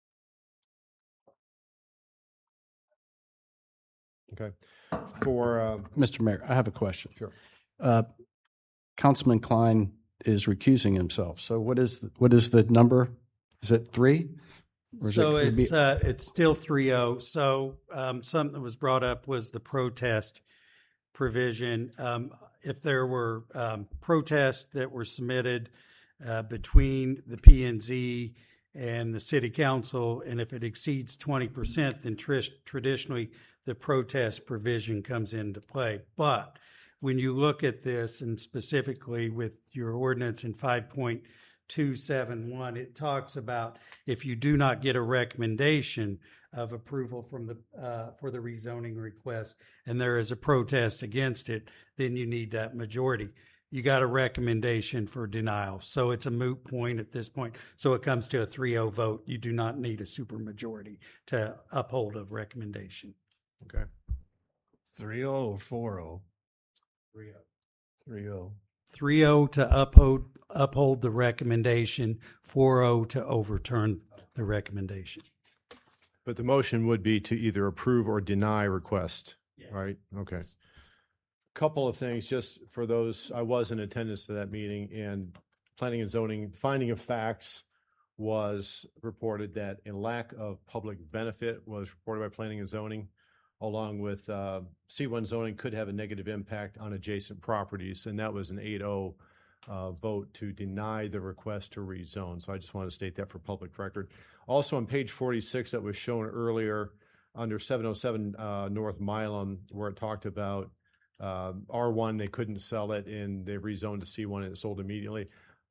Okay. For uh, Mister Mayor, I have a question. Sure. Uh, Councilman Klein is recusing himself. So what is what is the number? Is it three? Or is So it, it's uh, it's still three oh. So um, something that was brought up was the protest provision. Um, if there were um, protests that were submitted uh, between the P and Z and the city council, and if it exceeds twenty percent, then tr- traditionally the protest provision comes into play. But when you look at this, and specifically with your ordinance in five point two seven one, it talks about if you do not get a recommendation of approval from the uh, for the rezoning request and there is a protest against it, then you need that majority. You got a recommendation for denial. So it's a moot point at this point. So it comes to a three oh vote. You do not need a supermajority to uphold a recommendation. Okay. three oh or four oh? three oh. three oh. three oh to uphold uphold the recommendation, four oh to overturn the recommendation. But the motion would be to either approve or deny request, right? Okay. Couple of things, just for those, I was in attendance to that meeting, and planning and zoning, finding of facts was reported that a lack of public benefit was reported by planning and zoning, along with uh, C one zoning could have a negative impact on adjacent properties, and that was an eight oh uh, vote to deny the request to rezone. So I just want to state that for public record. Also on page forty-six that was shown earlier under seven oh seven uh, North Milam, where it talked about uh, R one, they couldn't sell it, and they rezoned to C one and it sold immediately.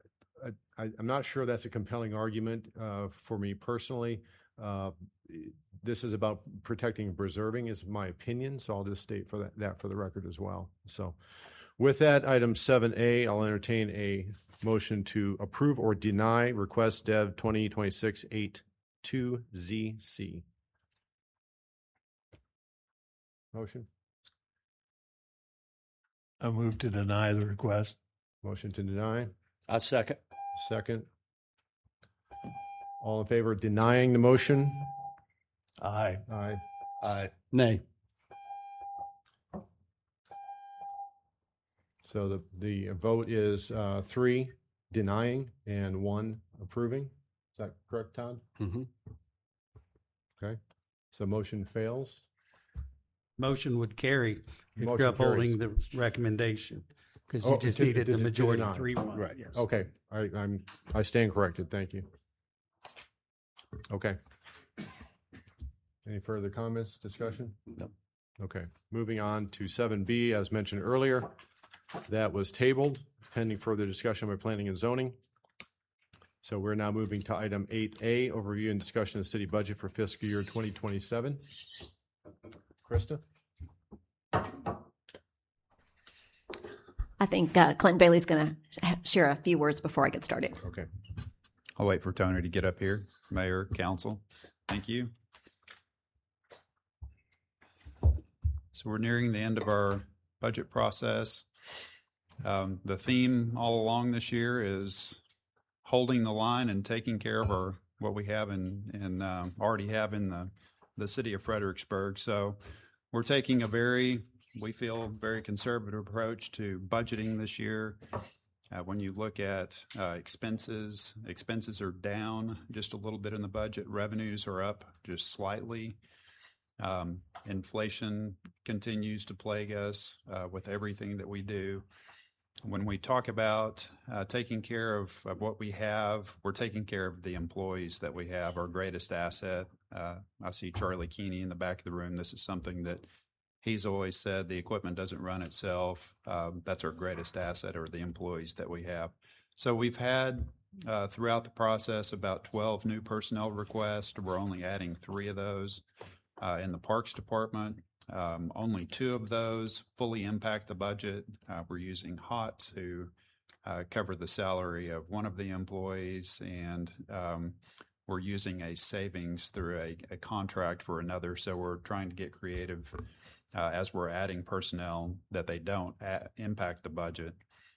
I, I'm not sure that's a compelling argument uh, for me personally. Uh, this is about protecting and preserving, is my opinion. So I'll just state for that, that for the record as well. So with that, item seven A, I'll entertain a motion to approve or deny request Dev twenty twenty-six eight two Z C. Motion? I move to deny the request. Motion to deny. I second. Second. All in favor of denying the motion? Aye. Aye. Aye. Nay. So the, the vote is uh, three denying and one approving. Is that correct, Todd? Mm-hmm. Okay. So motion fails. Motion would carry if Motion you're upholding carries. the recommendation, because you Oh, just to- needed to- the to majority deny. three one. Right. Yes. Okay. I, I'm, I stand corrected. Thank you. Okay. Any further comments, discussion? No. Okay. Moving on to seven B, as mentioned earlier, that was tabled pending further discussion by planning and zoning. So we're now moving to item eight A, overview and discussion of city budget for fiscal year twenty twenty-seven. Krista? I think uh, Clinton Bailey's going to share a few words before I get started. Okay. I'll wait for Tony to get up here. Mayor, council, thank you. So we're nearing the end of our budget process. Um, the theme all along this year is holding the line and taking care of our what we have in, in um, already have in the, the city of Fredericksburg. So we're taking a very, we feel, very conservative approach to budgeting this year. Uh, when you look at uh, expenses, expenses are down just a little bit in the budget. Revenues are up just slightly. Um, inflation continues to plague us uh, with everything that we do. When we talk about uh, taking care of, of what we have, we're taking care of the employees that we have, our greatest asset. Uh, I see Charlie Keeney in the back of the room. This is something that he's always said, the equipment doesn't run itself. Um, that's our greatest asset, or the employees that we have. So we've had uh, throughout the process about twelve new personnel requests. We're only adding three of those uh, in the Parks Department. Um, only two of those fully impact the budget. Uh, we're using H O T to uh, cover the salary of one of the employees, and um, we're using a savings through a, a contract for another. So we're trying to get creative uh, as we're adding personnel that they don't a- impact the budget.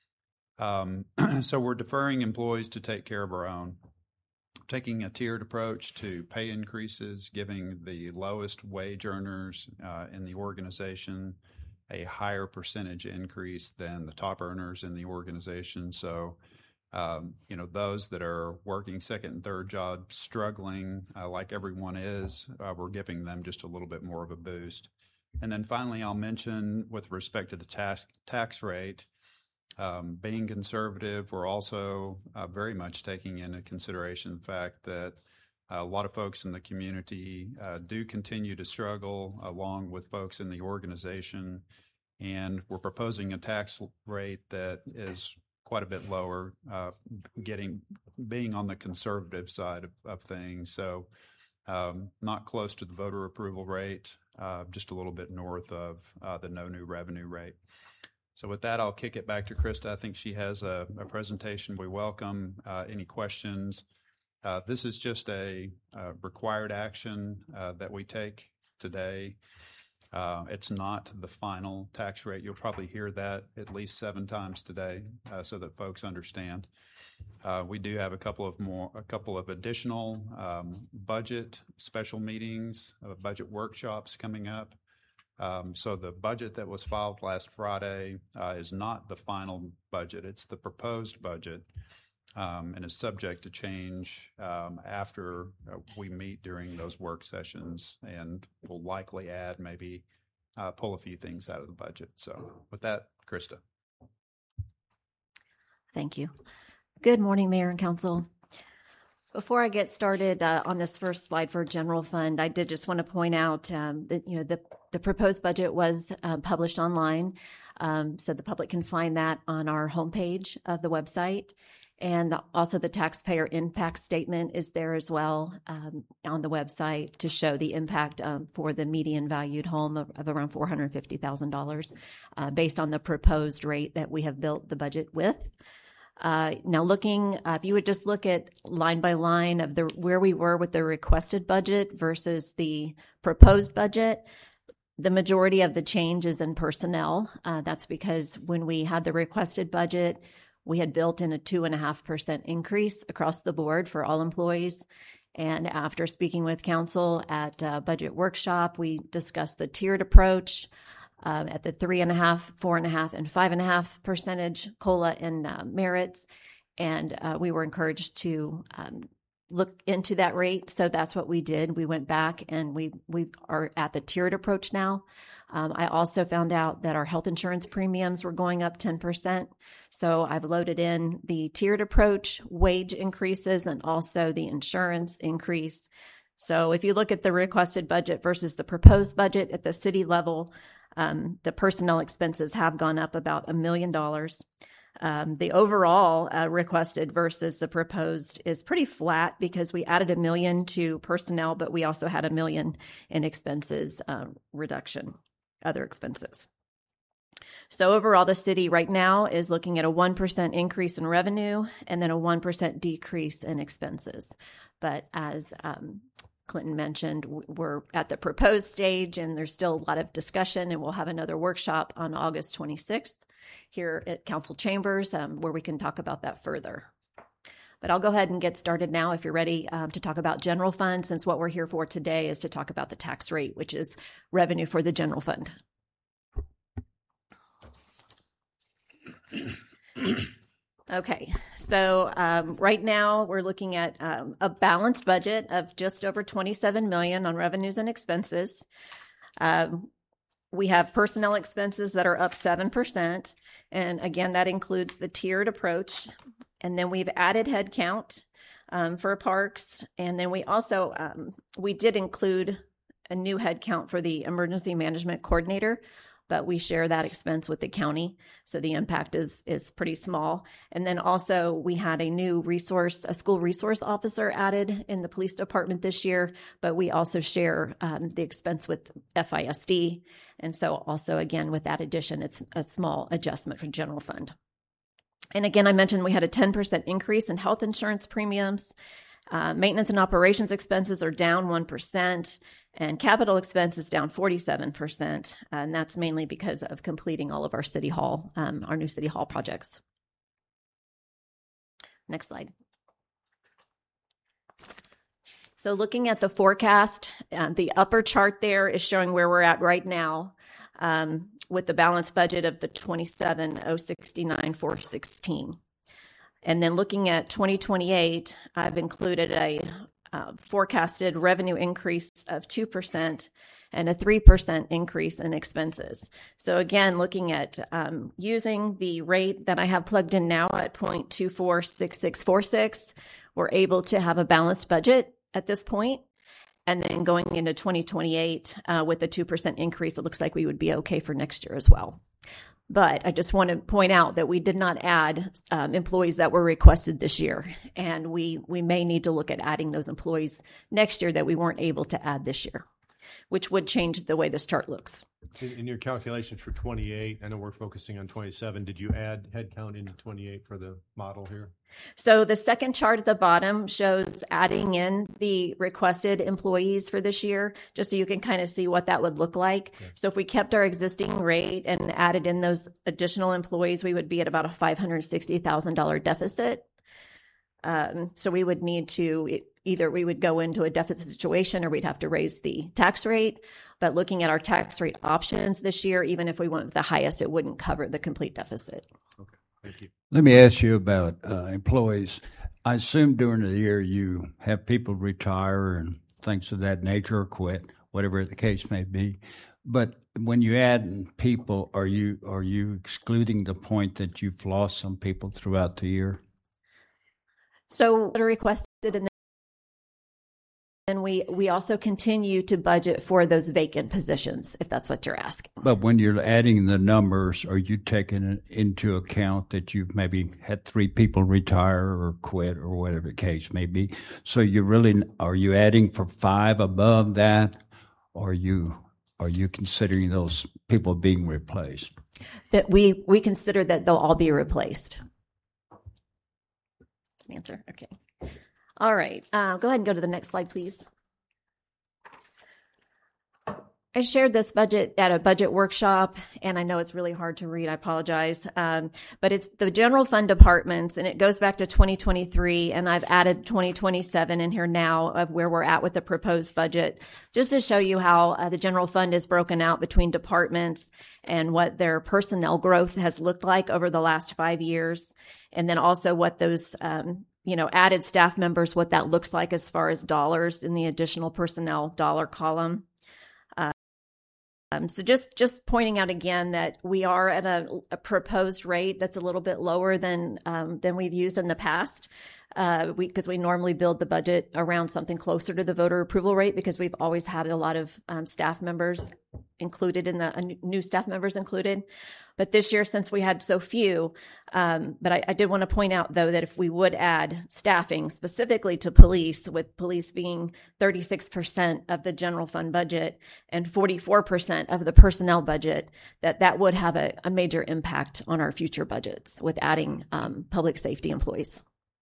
Um, so we're deferring employees to take care of our own. Taking a tiered approach to pay increases, giving the lowest wage earners uh, in the organization a higher percentage increase than the top earners in the organization. So, um, you know, those that are working second and third jobs, struggling uh, like everyone is, uh, we're giving them just a little bit more of a boost. And then finally, I'll mention with respect to the tax tax rate, Um, being conservative, we're also uh, very much taking into consideration the fact that a lot of folks in the community uh, do continue to struggle, along with folks in the organization. And we're proposing a tax rate that is quite a bit lower, uh, getting being on the conservative side of, of things. So um, not close to the voter approval rate, uh, just a little bit north of uh, the no new revenue rate. So with that, I'll kick it back to Krista. I think she has a, a presentation. We welcome uh, any questions. Uh, this is just a, a required action uh, that we take today. Uh, it's not the final tax rate. You'll probably hear that at least seven times today, uh, so that folks understand. Uh, we do have a couple of more, a couple of additional um, budget special meetings, uh, budget workshops coming up. Um, so the budget that was filed last Friday uh, is not the final budget. It's the proposed budget, um, and is subject to change um, after uh, we meet during those work sessions, and we'll likely add maybe uh, pull a few things out of the budget. So with that, Krista. Thank you. Good morning, Mayor and Council. Before I get started uh, on this first slide for general fund, I did just want to point out um, that, you know, the, the proposed budget was uh, published online, um, so the public can find that on our homepage of the website. And the, also the taxpayer impact statement is there as well um, on the website to show the impact um, for the median valued home of, of around four hundred fifty thousand dollars uh, based on the proposed rate that we have built the budget with. Uh, now looking, uh, if you would just look at line by line of the where we were with the requested budget versus the proposed budget, the majority of the change is in personnel. Uh, that's because when we had the requested budget, we had built in a two and a half percent increase across the board for all employees. And after speaking with council at a budget workshop, we discussed the tiered approach uh, at the three and a half, four and a half, and five and a half percentage COLA and uh, merits. And uh, we were encouraged to um, look into that rate. So that's what we did. We went back and we we are at the tiered approach now. Um, I also found out that our health insurance premiums were going up ten percent. So I've loaded in the tiered approach, wage increases, and also the insurance increase. So if you look at the requested budget versus the proposed budget at the city level, um, the personnel expenses have gone up about a million dollars. Um, the overall uh, requested versus the proposed is pretty flat because we added a million to personnel, but we also had a million in expenses uh, reduction, other expenses. So overall, the city right now is looking at a one percent increase in revenue and then a one percent decrease in expenses. But as um, Clinton mentioned, we're at the proposed stage and there's still a lot of discussion, and we'll have another workshop on August twenty-sixth here at Council Chambers um, where we can talk about that further. But I'll go ahead and get started now if you're ready um, to talk about general fund, since what we're here for today is to talk about the tax rate, which is revenue for the general fund. Okay, so um, right now we're looking at um, a balanced budget of just over twenty-seven million dollars on revenues and expenses. Um, we have personnel expenses that are up seven percent, and again, that includes the tiered approach. And then we've added headcount um, for parks, and then we also um, we did include a new headcount for the emergency management coordinator, but we share that expense with the county, so the impact is is pretty small. And then also we had a new resource, a school resource officer added in the police department this year, but we also share um, the expense with F I S D. And so also, again, with that addition, it's a small adjustment for general fund. And again, I mentioned we had a ten percent increase in health insurance premiums. Uh, maintenance and operations expenses are down one percent. And capital expense is down forty-seven percent, and that's mainly because of completing all of our city hall, um, our new city hall projects. Next slide. So looking at the forecast, uh, the upper chart there is showing where we're at right now um, with the balanced budget of the twenty-seven thousand sixty-nine four hundred sixteen. And then looking at twenty twenty-eight, I've included a Uh, forecasted revenue increase of two percent and a three percent increase in expenses. So again, looking at um, using the rate that I have plugged in now at zero point two four six six four six, we're able to have a balanced budget at this point. And then going into twenty twenty-eight uh, with a two percent increase, it looks like we would be okay for next year as well. But I just want to point out that we did not add um, employees that were requested this year. And we, we may need to look at adding those employees next year that we weren't able to add this year, which would change the way this chart looks. In, in your calculations for twenty-eight, I know we're focusing on twenty-seven. Did you add headcount into twenty-eight for the model here? So the second chart at the bottom shows adding in the requested employees for this year, just so you can kind of see what that would look like. Okay. So if we kept our existing rate and added in those additional employees, we would be at about a five hundred sixty thousand dollars deficit. Um, so we would need to either we would go into a deficit situation or we'd have to raise the tax rate. But looking at our tax rate options this year, even if we went with the highest, it wouldn't cover the complete deficit. Okay, thank you. Let me ask you about uh, employees. I assume during the year you have people retire and things of that nature or quit, whatever the case may be. But when you add people, are you are you excluding the point that you've lost some people throughout the year? So what are requested in And we, we also continue to budget for those vacant positions, if that's what you're asking. But when you're adding the numbers, are you taking it into account that you've maybe had three people retire or quit or whatever the case may be? So you really, are you adding for five above that? Or are you, are you considering those people being replaced? That we, we consider that they'll all be replaced. Answer, okay. All right, uh, go ahead and go to the next slide, please. I shared this budget at a budget workshop, and I know it's really hard to read. I apologize. Um, but it's the general fund departments, and it goes back to twenty twenty-three, and I've added twenty twenty-seven in here now of where we're at with the proposed budget, just to show you how uh, the general fund is broken out between departments and what their personnel growth has looked like over the last five years, and then also what those um, you know, added staff members, what that looks like as far as dollars in the additional personnel dollar column. Um, so just, just pointing out again that we are at a, a proposed rate that's a little bit lower than um, than we've used in the past. Uh, we because we normally build the budget around something closer to the voter approval rate because we've always had a lot of um, staff members included in the uh, new staff members included. But this year, since we had so few, um, but I, I did want to point out, though, that if we would add staffing specifically to police, with police being thirty-six percent of the general fund budget and forty-four percent of the personnel budget, that that would have a, a major impact on our future budgets with adding um, public safety employees.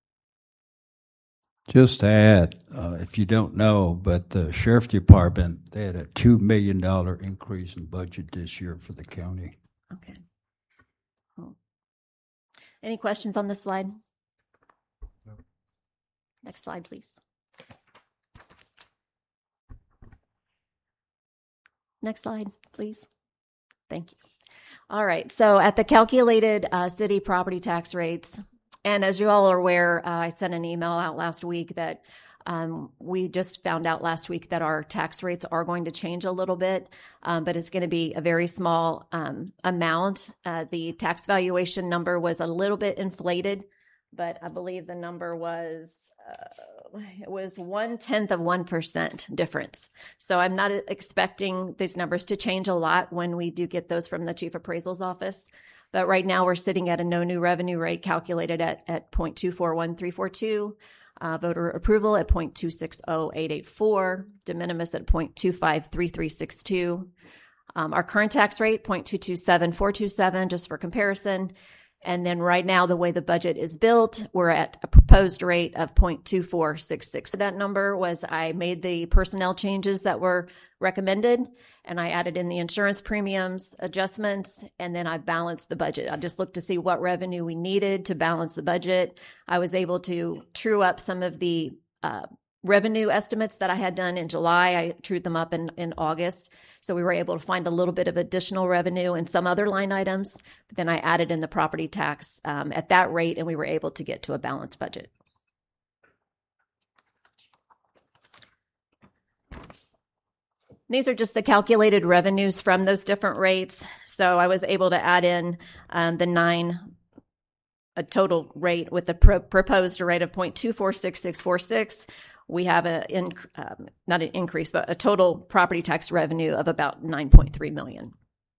Just to add, uh, if you don't know, but the sheriff department, they had a two million dollars increase in budget this year for the county. Okay. Cool. Any questions on this slide? No. Next slide, please. Next slide, please. Thank you. All right. So at the calculated uh, city property tax rates, and as you all are aware, uh, I sent an email out last week that Um, we just found out last week that our tax rates are going to change a little bit, um, but it's going to be a very small um, amount. Uh, the tax valuation number was a little bit inflated, but I believe the number was uh, it was one tenth of one percent difference. So I'm not expecting these numbers to change a lot when we do get those from the chief appraisal's office. But right now we're sitting at a no new revenue rate calculated at at zero point two four one three four two. Uh, voter approval at zero point two six zero eight eight four, de minimis at zero point two five three three six two. Um, our current tax rate, zero point two two seven four two seven, just for comparison. And then right now, the way the budget is built, we're at a proposed rate of zero point two four six six. So that number was I made the personnel changes that were recommended, and I added in the insurance premiums adjustments, and then I balanced the budget. I just looked to see what revenue we needed to balance the budget. I was able to true up some of the uh, revenue estimates that I had done in July. I trued them up in, in August. So we were able to find a little bit of additional revenue in some other line items. But then I added in the property tax um, at that rate, and we were able to get to a balanced budget. These are just the calculated revenues from those different rates. So I was able to add in um, the nine, a total rate with the pro- proposed rate of zero point two four six six four six. We have a in, um, not an increase, but a total property tax revenue of about nine point three million.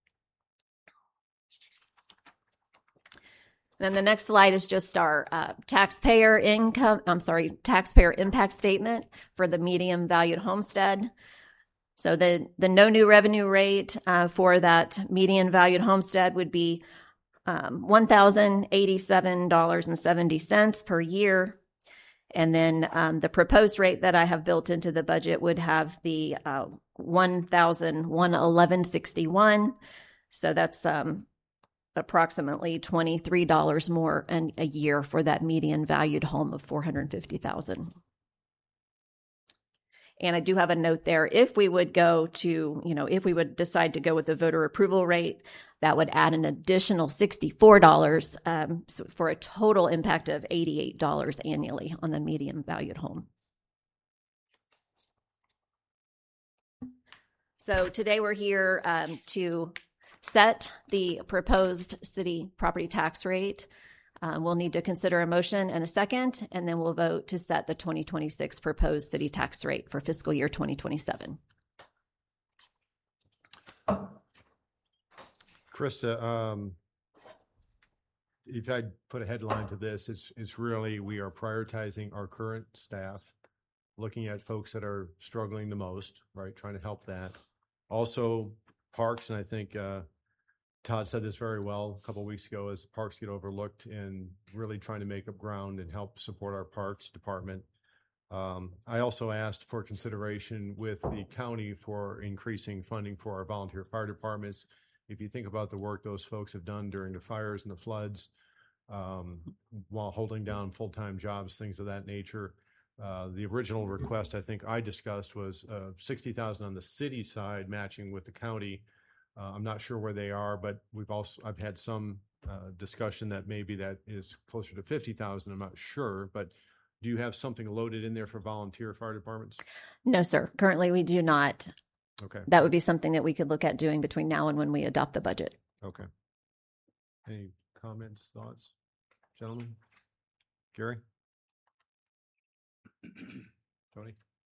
Then the next slide is just our uh, taxpayer income. I'm sorry, taxpayer impact statement for the medium valued homestead. So the the no new revenue rate uh, for that median valued homestead would be um, one thousand eighty-seven dollars and seventy cents per year. And then um, the proposed rate that I have built into the budget would have the uh, one thousand one hundred eleven dollars and sixty-one cents. So that's um, approximately twenty-three dollars more an, a year for that median valued home of four hundred fifty thousand dollars. And I do have a note there. If we would go to, you know, if we would decide to go with the voter approval rate, that would add an additional sixty-four dollars um, so for a total impact of eighty-eight dollars annually on the median valued home. So today we're here um, to set the proposed city property tax rate. Uh, we'll need to consider a motion and a second, and then we'll vote to set the twenty twenty-six proposed city tax rate for fiscal year twenty twenty-seven. Krista, um, if I'd put a headline to this, it's, it's really, we are prioritizing our current staff, looking at folks that are struggling the most, right, trying to help that. Also, parks, and I think uh, Todd said this very well a couple of weeks ago, as parks get overlooked, and really trying to make up ground and help support our parks department. Um, I also asked for consideration with the county for increasing funding for our volunteer fire departments. If you think about the work those folks have done during the fires and the floods, um, while holding down full-time jobs, things of that nature, uh, the original request I think I discussed was uh, sixty thousand dollars on the city side, matching with the county. Uh, I'm not sure where they are, but we've also I've had some uh, discussion that maybe that is closer to fifty thousand dollars. I'm not sure, but do you have something loaded in there for volunteer fire departments? No, sir. Currently, we do not. Okay. That would be something that we could look at doing between now and when we adopt the budget. Okay. Any comments, thoughts, gentlemen? Gary? Tony?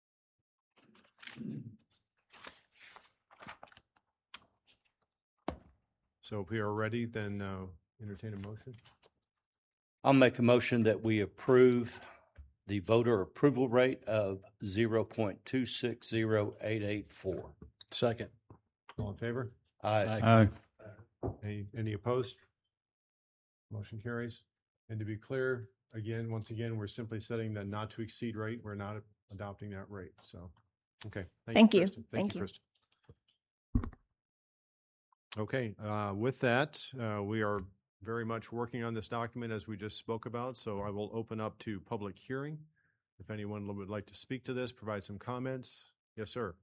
So if we are ready, then uh, entertain a motion. I'll make a motion that we approve the voter approval rate of zero point two six zero eight eight four. Second. All in favor? Aye. Aye. Any, any opposed? Motion carries. And to be clear, again, once again, we're simply setting the not to exceed rate. We're not adopting that rate. So, okay. Thank you. Kristen. Thank you. Kristen. Okay. Uh, with that, uh, we are very much working on this document as we just spoke about. So I will open up to public hearing. If anyone would like to speak to this, provide some comments. Yes, sir.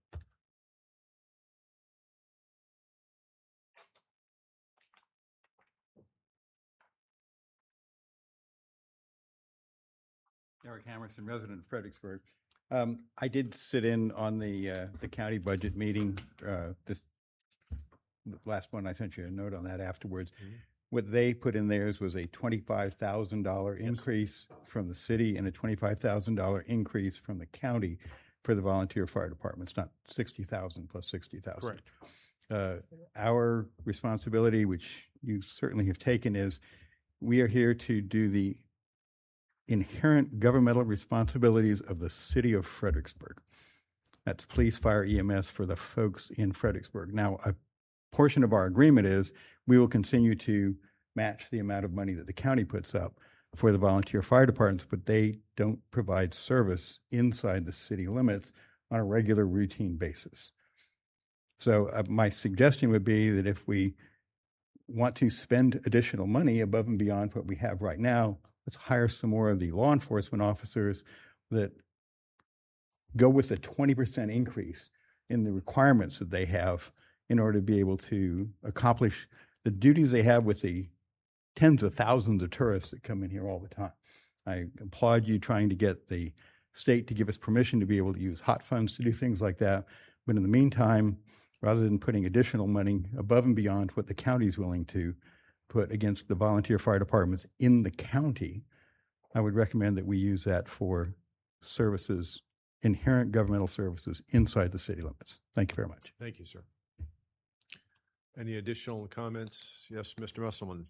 Eric Hammerson, resident of Fredericksburg. Um, I did sit in on the uh, the county budget meeting. Uh, this the last one, I sent you a note on that afterwards. Mm-hmm. What they put in theirs was a twenty-five thousand dollars yes. increase from the city and a twenty-five thousand dollars increase from the county for the volunteer fire departments, not sixty thousand plus sixty thousand. Correct. Uh, our responsibility, which you certainly have taken, is we are here to do the inherent governmental responsibilities of the city of Fredericksburg. That's police, fire, E M S for the folks in Fredericksburg. Now, a portion of our agreement is we will continue to match the amount of money that the county puts up for the volunteer fire departments, but they don't provide service inside the city limits on a regular routine basis. So uh, my suggestion would be that if we want to spend additional money above and beyond what we have right now, let's hire some more of the law enforcement officers that go with a twenty percent increase in the requirements that they have in order to be able to accomplish the duties they have with the tens of thousands of tourists that come in here all the time. I applaud you trying to get the state to give us permission to be able to use hot funds to do things like that. But in the meantime, rather than putting additional money above and beyond what the county is willing to put against the volunteer fire departments in the county, I would recommend that we use that for services, inherent governmental services inside the city limits. Thank you very much. Thank you, sir. Any additional comments? Yes, Mister Musselman.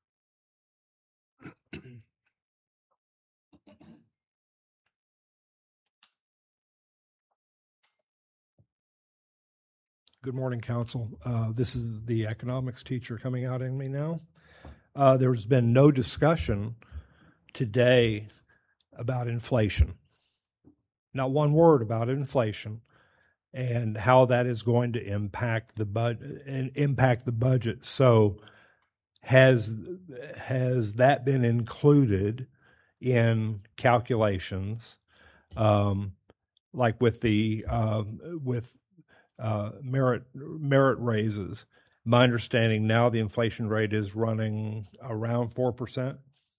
Good morning, Council. Uh, this is the economics teacher coming out in me now. Uh, there's been no discussion today about inflation. Not one word about inflation and how that is going to impact the budget and impact the budget. So, has has that been included in calculations, um, like with the uh, with uh, merit merit raises? My understanding now, the inflation rate is running around four percent.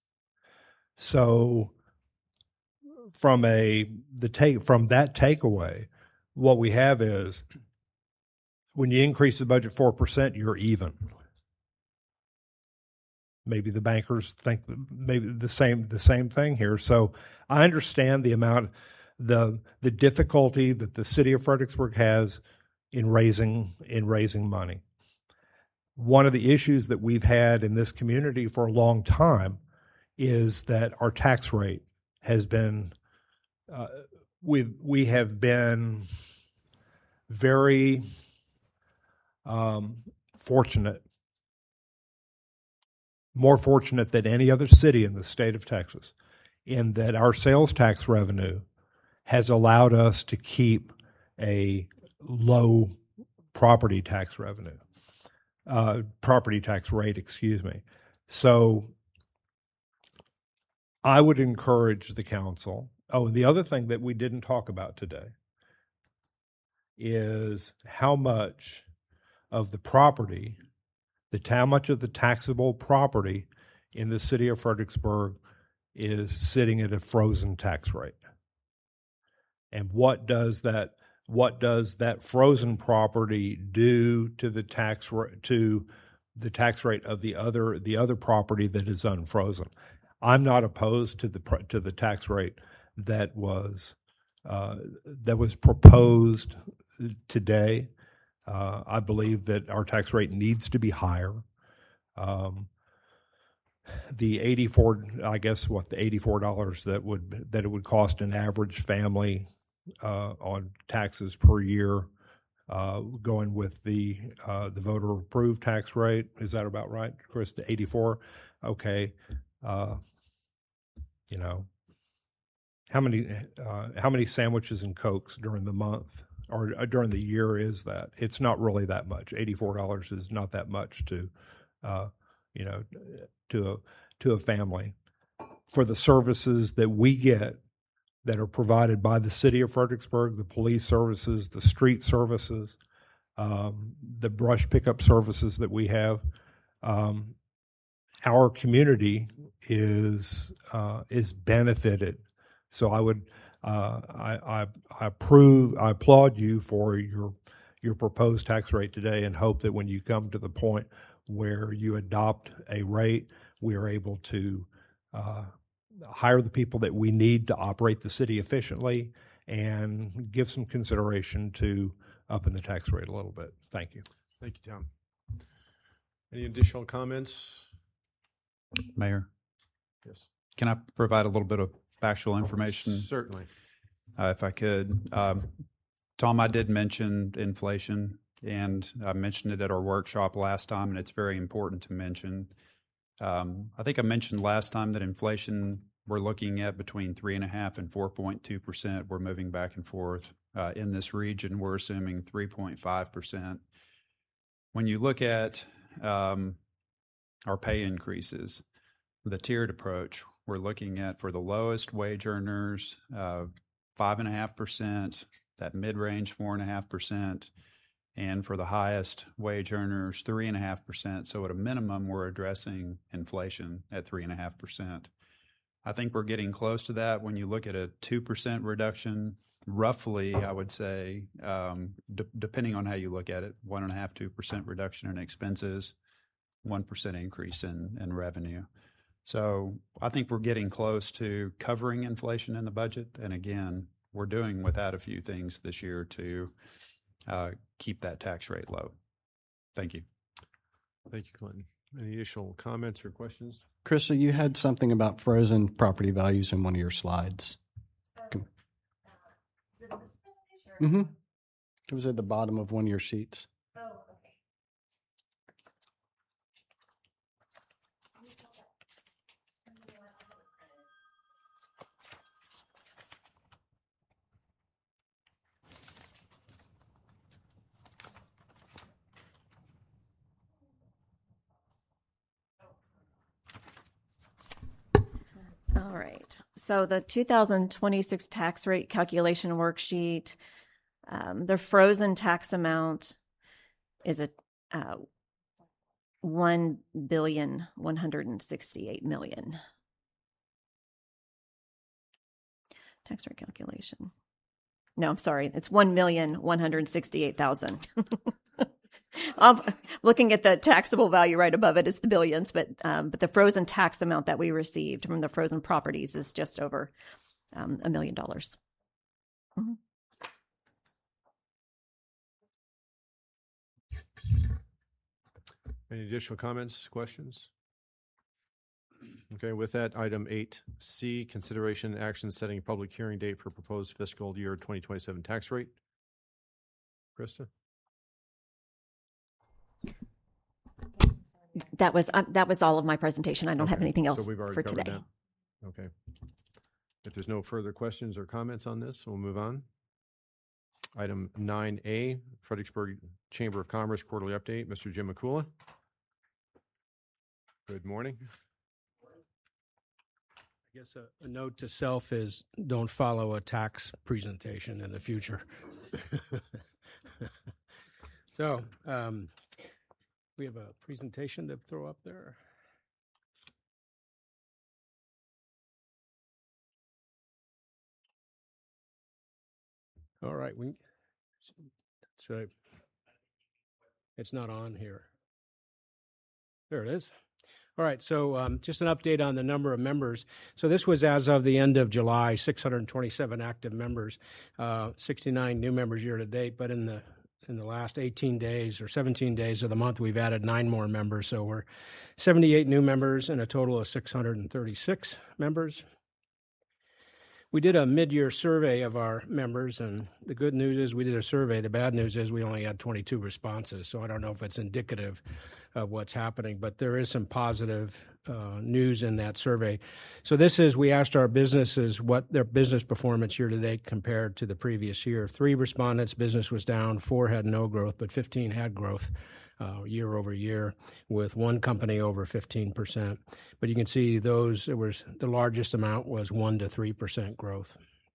So, from a the take from that takeaway, what we have is when you increase the budget four percent, you're even. Maybe the bankers think maybe the same the same thing here. So I understand the amount, the the difficulty that the city of Fredericksburg has in raising in raising money. One of the issues that we've had in this community for a long time is that our tax rate has been uh, we we have been very um, fortunate. More fortunate than any other city in the state of Texas, in that our sales tax revenue has allowed us to keep a low property tax revenue, uh, property tax rate, excuse me. So I would encourage the council. Oh, and the other thing that we didn't talk about today is how much of the property The, how much of the taxable property in the city of Fredericksburg is sitting at a frozen tax rate, and what does that what does that frozen property do to the tax to the tax rate of the other the other property that is unfrozen? I'm not opposed to the to the tax rate that was uh, that was proposed today. Uh, I believe that our tax rate needs to be higher. Um, the eighty-four, I guess, what the eighty-four dollars that would that it would cost an average family uh, on taxes per year, uh, going with the uh, the voter approved tax rate. Is that about right, Chris? The eighty-four. Okay. Uh, you know, how many uh, how many sandwiches and Cokes during the month? Or during the year is that? It's not really that much. eighty-four dollars is not that much to, uh, you know, to a to a family for the services that we get that are provided by the city of Fredericksburg, the police services, the street services, um, the brush pickup services that we have. Um, our community is uh, is benefited. So I would. Uh, I, I, I approve, I applaud you for your your proposed tax rate today, and hope that when you come to the point where you adopt a rate, we are able to uh, hire the people that we need to operate the city efficiently, and give some consideration to upping the tax rate a little bit. Thank you. Thank you, Tom. Any additional comments? Mayor? Yes. Can I provide a little bit of factual information? Certainly. Uh, if I could. Um, Tom, I did mention inflation, and I mentioned it at our workshop last time, and it's very important to mention. Um, I think I mentioned last time that inflation, we're looking at between three point five percent and four point two percent. We're moving back and forth. Uh, in this region, we're assuming three point five percent. When you look at um, our pay increases, the tiered approach, we're looking at for the lowest wage earners, uh, five point five percent, that mid-range, four point five percent, and for the highest wage earners, three point five percent. So at a minimum, we're addressing inflation at three point five percent. I think we're getting close to that when you look at a two percent reduction, roughly, I would say, um, de- depending on how you look at it, one point five, two percent reduction in expenses, one percent increase in, in revenue. So I think we're getting close to covering inflation in the budget. And again, we're doing without a few things this year to uh, keep that tax rate low. Thank you. Thank you, Clinton. Any additional comments or questions? Krista, you had something about frozen property values in one of your slides. Mm-hmm. It was at the bottom of one of your sheets. All right. So the two thousand twenty-six tax rate calculation worksheet, um, the frozen tax amount is a uh, one billion one hundred sixty-eight million. Tax rate calculation. No, I'm sorry. It's one million one hundred sixty-eight thousand. I'm looking at the taxable value right above it is the billions, but um, but the frozen tax amount that we received from the frozen properties is just over um, a million dollars. Mm-hmm. Any additional comments, questions? Okay, with that, item eight C, consideration and action setting a public hearing date for proposed fiscal year twenty twenty-seven tax rate. Krista? That was uh, that was all of my presentation. I don't Okay, have anything else so we've already for covered today. that. Okay. If there's no further questions or comments on this, we'll move on. Item nine A, Fredericksburg Chamber of Commerce quarterly update. Mister Jim McCullough. Good morning. I guess a, a note to self is don't follow a tax presentation in the future. So um, we have a presentation to throw up there. All right, we. So it's not on here. There it is. All right, so um, just an update on the number of members. So this was as of the end of July, six hundred twenty-seven active members, uh, sixty-nine new members year to date. But in the in the last eighteen days or seventeen days of the month, we've added nine more members. So we're seventy-eight new members and a total of six hundred thirty-six members. We did a mid-year survey of our members, and the good news is we did a survey. The bad news is we only had twenty-two responses, so I don't know if it's indicative of what's happening, but there is some positive uh, news in that survey. So this is, we asked our businesses what their business performance year-to-date compared to the previous year. Three respondents, business was down, four had no growth, but fifteen had growth. Uh, year over year, with one company over fifteen percent. But you can see those, it was the largest amount was one to three percent growth.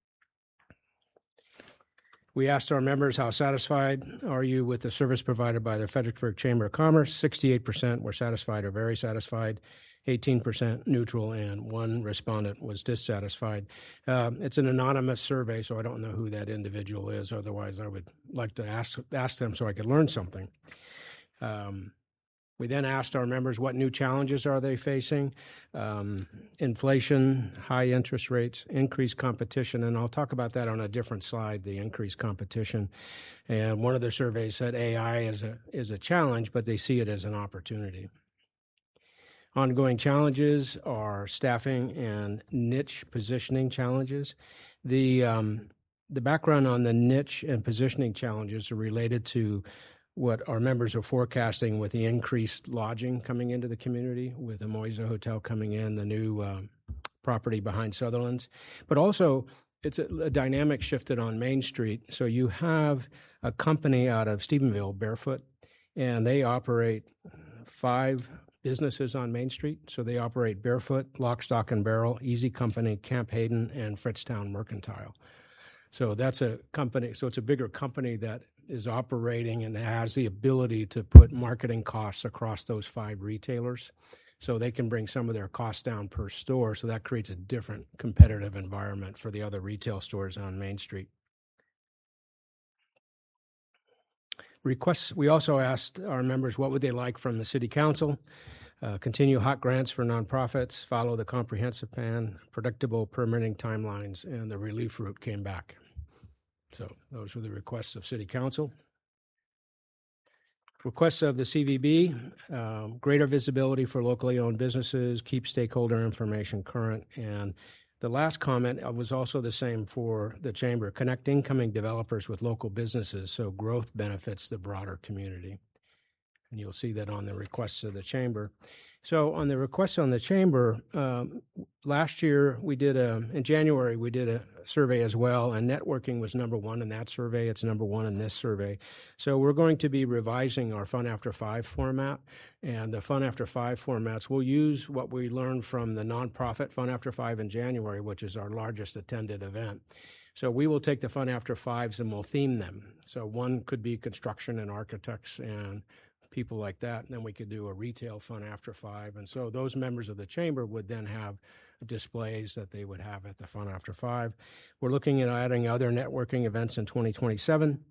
We asked our members, how satisfied are you with the service provided by the Fredericksburg Chamber of Commerce? sixty-eight percent were satisfied or very satisfied, eighteen percent neutral, and one respondent was dissatisfied. Uh, it's an anonymous survey, so I don't know who that individual is. Otherwise, I would like to ask, ask them so I could learn something. Um, we then asked our members what new challenges are they facing, um, inflation, high interest rates, increased competition, and I'll talk about that on a different slide, the increased competition. And one of the surveys said A I is a, is a challenge, but they see it as an opportunity. Ongoing challenges are staffing and niche positioning challenges. The, um, the background on the niche and positioning challenges are related to what our members are forecasting with the increased lodging coming into the community, with the Moisa Hotel coming in, the new uh, property behind Sutherland's. But also, it's a, a dynamic shifted on Main Street. So you have a company out of Stephenville, Barefoot, and they operate five businesses on Main Street. So they operate Barefoot, Lock, Stock, and Barrel, Easy Company, Camp Hayden, and Fritztown Mercantile. So that's a company. So it's a bigger company that is operating and has the ability to put marketing costs across those five retailers. So they can bring some of their costs down per store. So that creates a different competitive environment for the other retail stores on Main Street. Requests. We also asked our members what would they like from the City Council. Uh, continue hot grants for nonprofits, follow the comprehensive plan, predictable permitting timelines, and the relief route came back. So those were the requests of City Council. Requests of the C V B, um, greater visibility for locally owned businesses, keep stakeholder information current. And the last comment was also the same for the Chamber, connect incoming developers with local businesses so growth benefits the broader community. And you'll see that on the requests of the Chamber. So on the requests on the Chamber, um, last year we did a, in January we did a survey as well, and networking was number one in that survey. It's number one in this survey. So we're going to be revising our Fun After Five format, and the Fun After Five formats, we'll use what we learned from the nonprofit Fun After Five in January, which is our largest attended event. So we will take the Fun After Fives and we'll theme them. So one could be construction and architects and people like that, and then we could do a retail Fun After Five. And so those members of the Chamber would then have displays that they would have at the Fun After Five. We're looking at adding other networking events in twenty twenty-seven.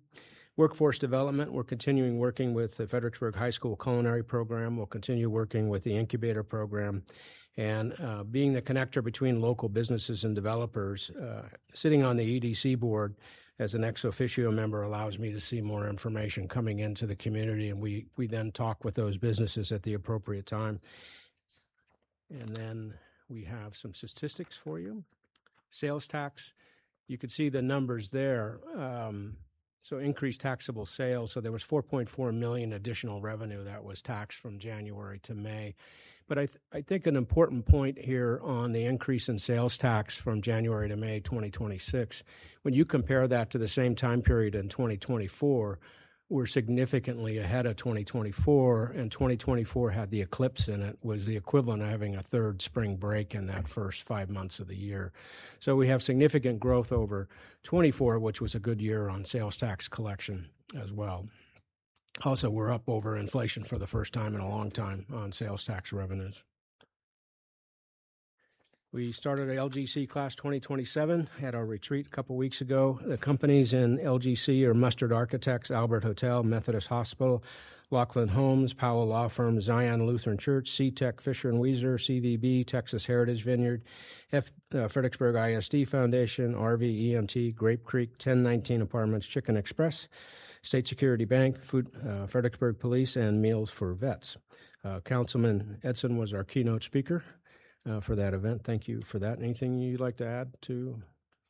Workforce development, we're continuing working with the Fredericksburg High School Culinary Program. We'll continue working with the Incubator Program. And uh, being the connector between local businesses and developers, uh, sitting on the E D C board as an ex officio member allows me to see more information coming into the community, and we, we then talk with those businesses at the appropriate time. And then we have some statistics for you. Sales tax, you can see the numbers there. Um, so increased taxable sales. So there was four point four million additional revenue that was taxed from January to May. But I, th- I think an important point here on the increase in sales tax from January to May twenty twenty-six, when you compare that to the same time period in twenty twenty-four, we're significantly ahead of twenty twenty-four, and twenty twenty-four had the eclipse in it, was the equivalent of having a third spring break in that first five months of the year. So we have significant growth over twenty-four, which was a good year on sales tax collection as well. Also, we're up over inflation for the first time in a long time on sales tax revenues. We started at L G C Class twenty twenty-seven, had our retreat a couple weeks ago. The companies in L G C are Mustard Architects, Albert Hotel, Methodist Hospital, Laughlin Homes, Powell Law Firm, Zion Lutheran Church, C-Tech, Fisher and Weezer, C V B, Texas Heritage Vineyard, F, uh, Fredericksburg I S D Foundation, R V E M T, Grape Creek, ten nineteen Apartments, Chicken Express, State Security Bank, Food, uh, Fredericksburg Police, and Meals for Vets. Uh, Councilman Edson was our keynote speaker uh, for that event. Thank you for that. Anything you'd like to add to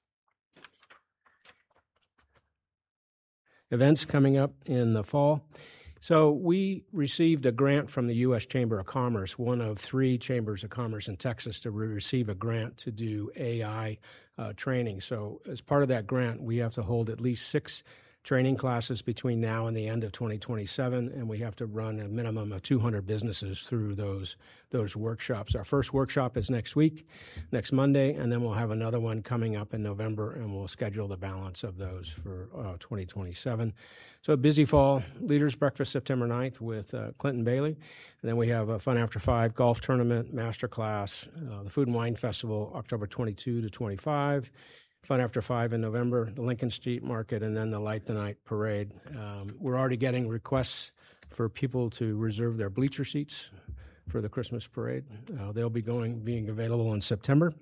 events coming up in the fall? So we received a grant from the U S Chamber of Commerce, one of three chambers of commerce in Texas to re- receive a grant to do A I uh, training. So as part of that grant, we have to hold at least six training classes between now and the end of twenty twenty-seven, and we have to run a minimum of two hundred businesses through those those workshops. Our first workshop is next week, next Monday, and then we'll have another one coming up in November, and we'll schedule the balance of those for uh, twenty twenty-seven. So a busy fall. Leaders Breakfast September ninth with uh, Clinton Bailey. And then we have a Fun After Five golf tournament, master class, uh, the Food and Wine Festival, October twenty-second to twenty-fifth. Fun After Five in November, the Lincoln Street Market, and then the Light the Night Parade. Um, we're already getting requests for people to reserve their bleacher seats for the Christmas parade. Uh, they'll be going, being available in September.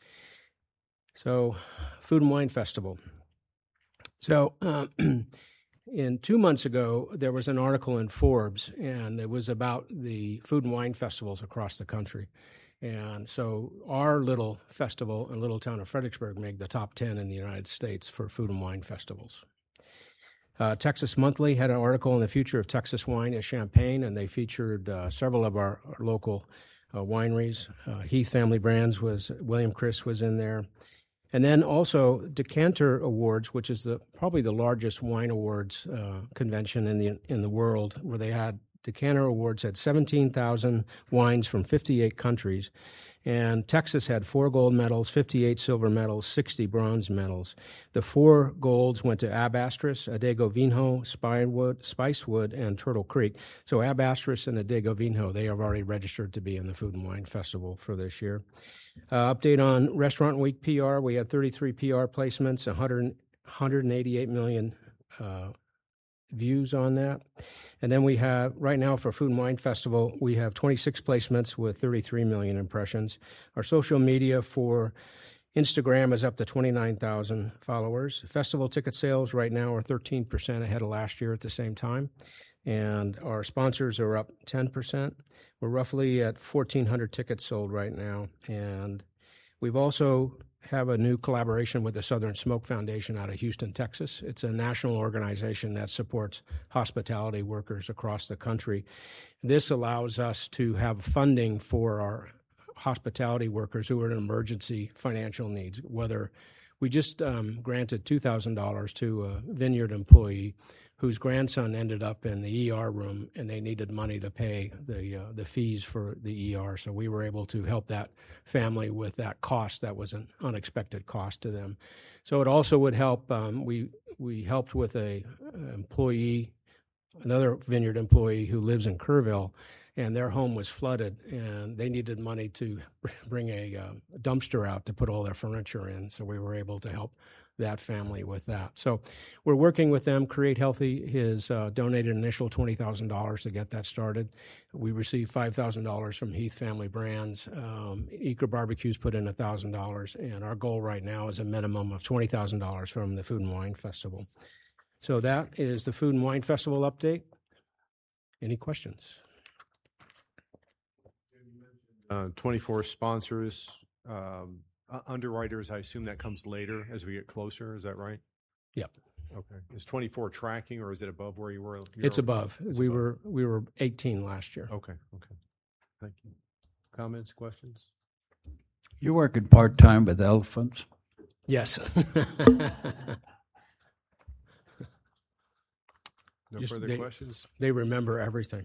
So, Food and Wine Festival. So, um, in two months ago, there was an article in Forbes, and it was about the food and wine festivals across the country. And so our little festival and little town of Fredericksburg make the top ten in the United States for food and wine festivals. Uh, Texas Monthly had an article on the future of Texas wine and Champagne, and they featured uh, several of our, our local uh, wineries. Uh, Heath Family Brands was, William Chris was in there. And then also Decanter Awards, which is the probably the largest wine awards uh, convention in the in the world, where they had Decanter Awards had seventeen thousand wines from fifty-eight countries, and Texas had four gold medals, fifty-eight silver medals, sixty bronze medals. The four golds went to Abastris, Adego Vinho, Spinewood, Spicewood, and Turtle Creek. So Abastris and Adego Vinho, they have already registered to be in the Food and Wine Festival for this year. Uh, update on Restaurant Week P R. We had thirty-three P R placements, one hundred, one hundred eighty-eight million uh, views on that. And then we have, right now for Food and Wine Festival, we have twenty-six placements with thirty-three million impressions. Our social media for Instagram is up to twenty-nine thousand followers. Festival ticket sales right now are thirteen percent ahead of last year at the same time. And our sponsors are up ten percent. We're roughly at fourteen hundred tickets sold right now. And we've also have a new collaboration with the Southern Smoke Foundation out of Houston, Texas. It's a national organization that supports hospitality workers across the country. This allows us to have funding for our hospitality workers who are in emergency financial needs, whether we just um, granted two thousand dollars to a Vineyard employee whose grandson ended up in the E R room, and they needed money to pay the uh, the fees for the E R. So we were able to help that family with that cost. That was an unexpected cost to them. So it also would help. Um, we we helped with a, a employee, another Vineyard employee who lives in Kerrville, and their home was flooded, and they needed money to bring a uh, dumpster out to put all their furniture in. So we were able to help that family with that. So we're working with them. Create Healthy has uh, donated an initial twenty thousand dollars to get that started. We received five thousand dollars from Heath Family Brands. Um, Eager Barbecues put in one thousand dollars, and our goal right now is a minimum of twenty thousand dollars from the Food and Wine Festival. So that is the Food and Wine Festival update. Any questions? Uh, twenty-four sponsors, um, uh, underwriters, I assume that comes later as we get closer, is that right? Yep. Okay. Is twenty-four tracking or is it above where you were? It's you're- above. It's we above. were we were eighteen last year. Okay, okay. Thank you. Comments, questions? You're working part time with elephants. Yes. No Just further they- questions? They remember everything.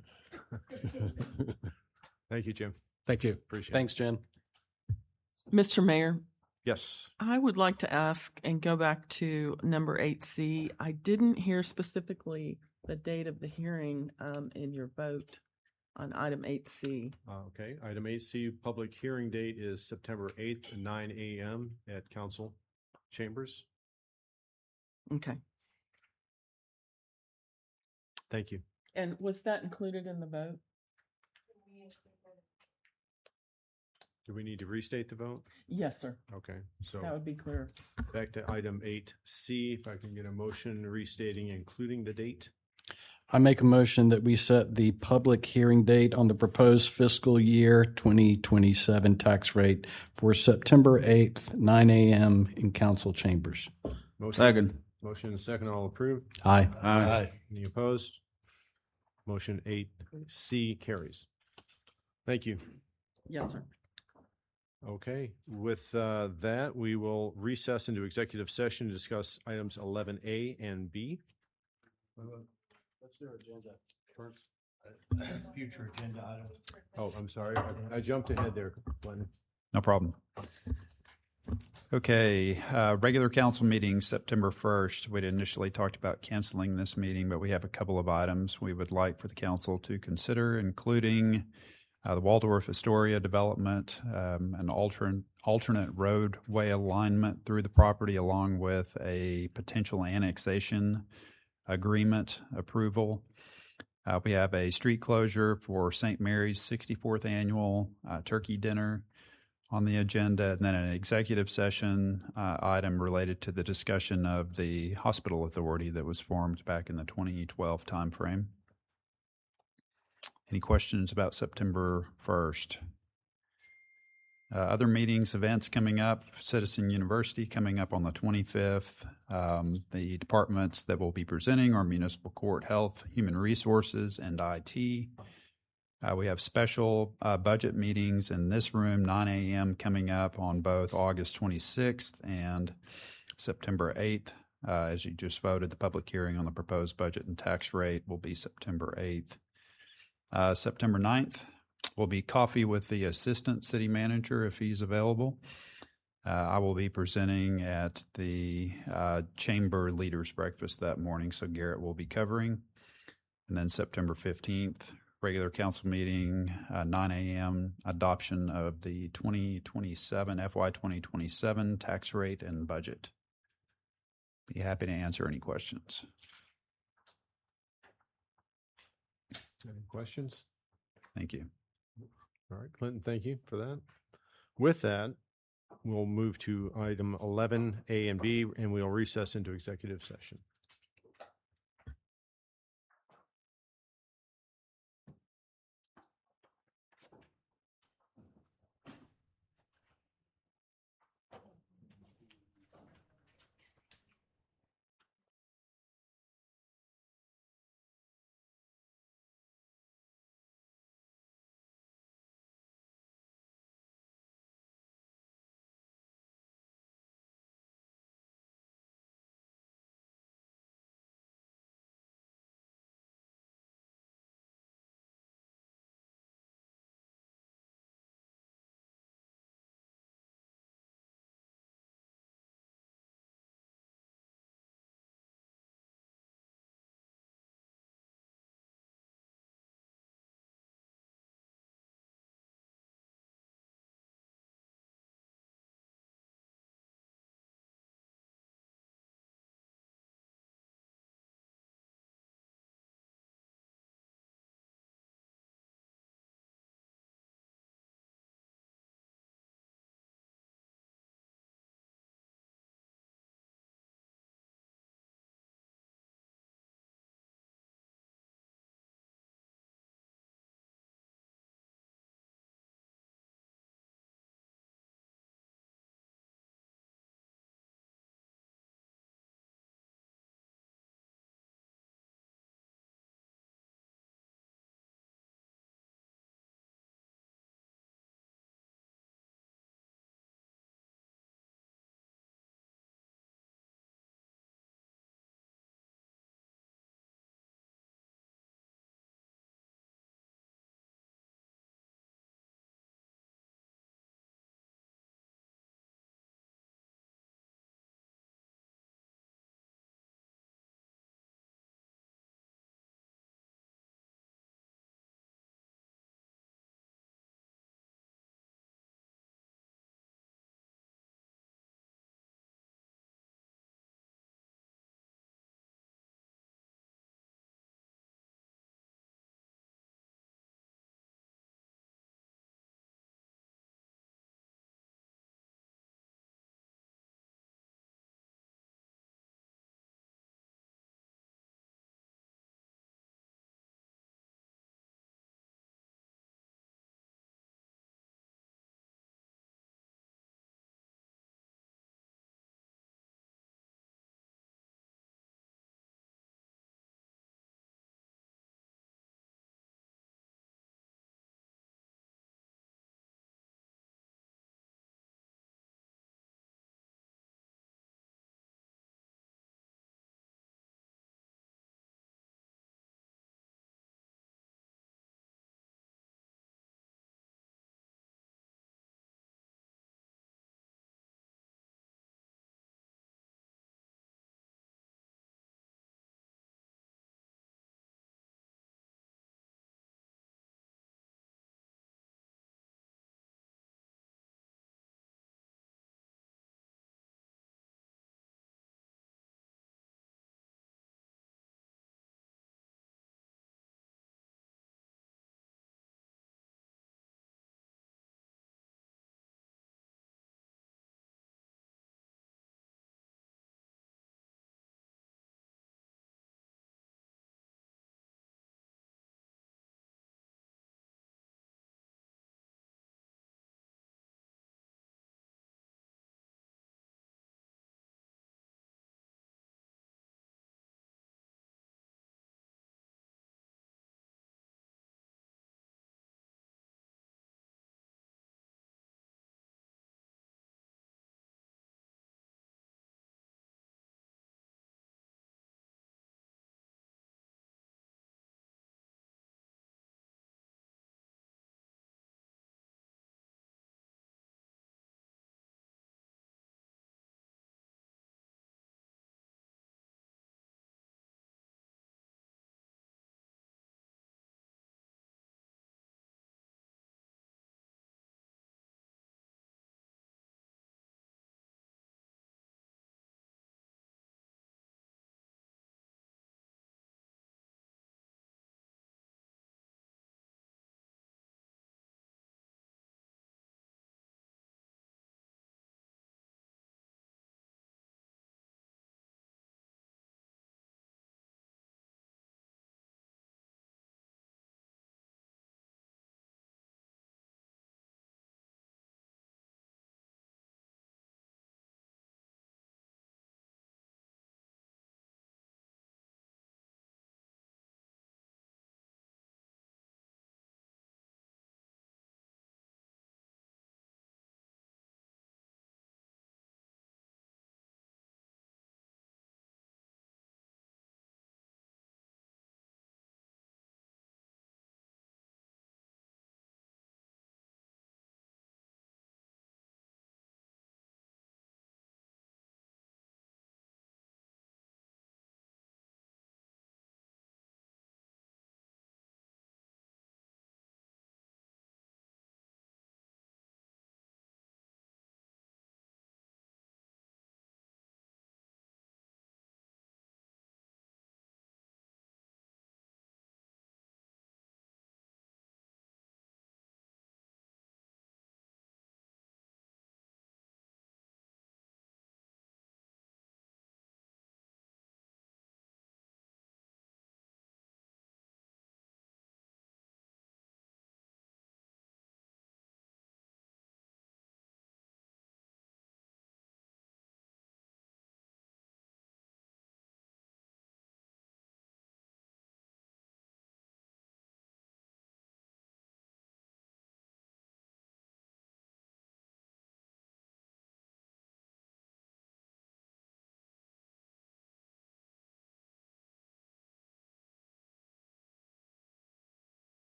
Thank you, Jim. Thank you. Appreciate Thanks, Jen. Mister Mayor, Yes. I would like to ask and go back to number eight C. I didn't hear specifically the date of the hearing um, in your vote on item eight C. Uh, Okay, item eight C, public hearing date is September eighth at nine a.m. at council chambers. Okay. Thank you. And was that included in the vote? Do we need to restate the vote? Yes, sir. Okay, so That would be clear. back to item eight C, if I can get a motion restating including the date. I make a motion that we set the public hearing date on the proposed fiscal year twenty twenty-seven tax rate for September eighth, nine a.m. in council chambers. Motion- Second. Motion and second, all approved? Aye. Aye. Any opposed? Motion eight C carries. Thank you. Yes, sir. Okay, with uh, that, we will recess into executive session to discuss items eleven A and B. What's their agenda first? Future agenda items. Oh, I'm sorry, I- I jumped ahead there, Glenn. No problem. Okay, uh, regular council meeting, September first. We'd initially talked about canceling this meeting, but we have a couple of items we would like for the council to consider, including uh, the Waldorf Astoria development, um, an alternate, alternate roadway alignment through the property, along with a potential annexation agreement approval. Uh, we have a street closure for Saint Mary's sixty-fourth annual uh, turkey dinner on the agenda, and then an executive session uh, item related to the discussion of the hospital authority that was formed back in the twenty twelve timeframe. Any questions about September first? Uh, other meetings, events coming up, Citizen University coming up on the twenty-fifth. Um, the departments that will be presenting are Municipal Court, Health, Human Resources, and I T. Uh, we have special uh, budget meetings in this room, nine a.m. coming up on both August twenty-sixth and September eighth. Uh, as you just voted, the public hearing on the proposed budget and tax rate will be September eighth. Uh, September ninth will be coffee with the assistant city manager if he's available. Uh, I will be presenting at the uh, chamber leaders breakfast that morning, so Garrett will be covering. And then September fifteenth, regular council meeting, uh, nine a.m., adoption of the twenty twenty-seven, F Y twenty twenty-seven tax rate and budget. Be happy to answer any questions. Any questions? Thank you. All right, Clinton, thank you for that. With that, we'll move to item eleven A and B, and we'll recess into executive session.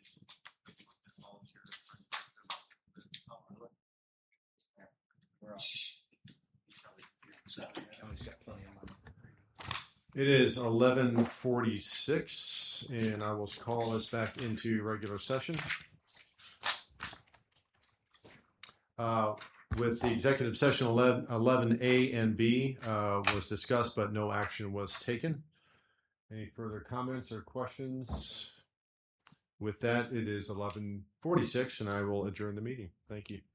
It is eleven forty-six, and I will call us back into regular session. Uh, with the executive session eleven, eleven A and B uh, was discussed, but no action was taken. Any further comments or questions? With that, it is eleven forty-six, and I will adjourn the meeting. Thank you.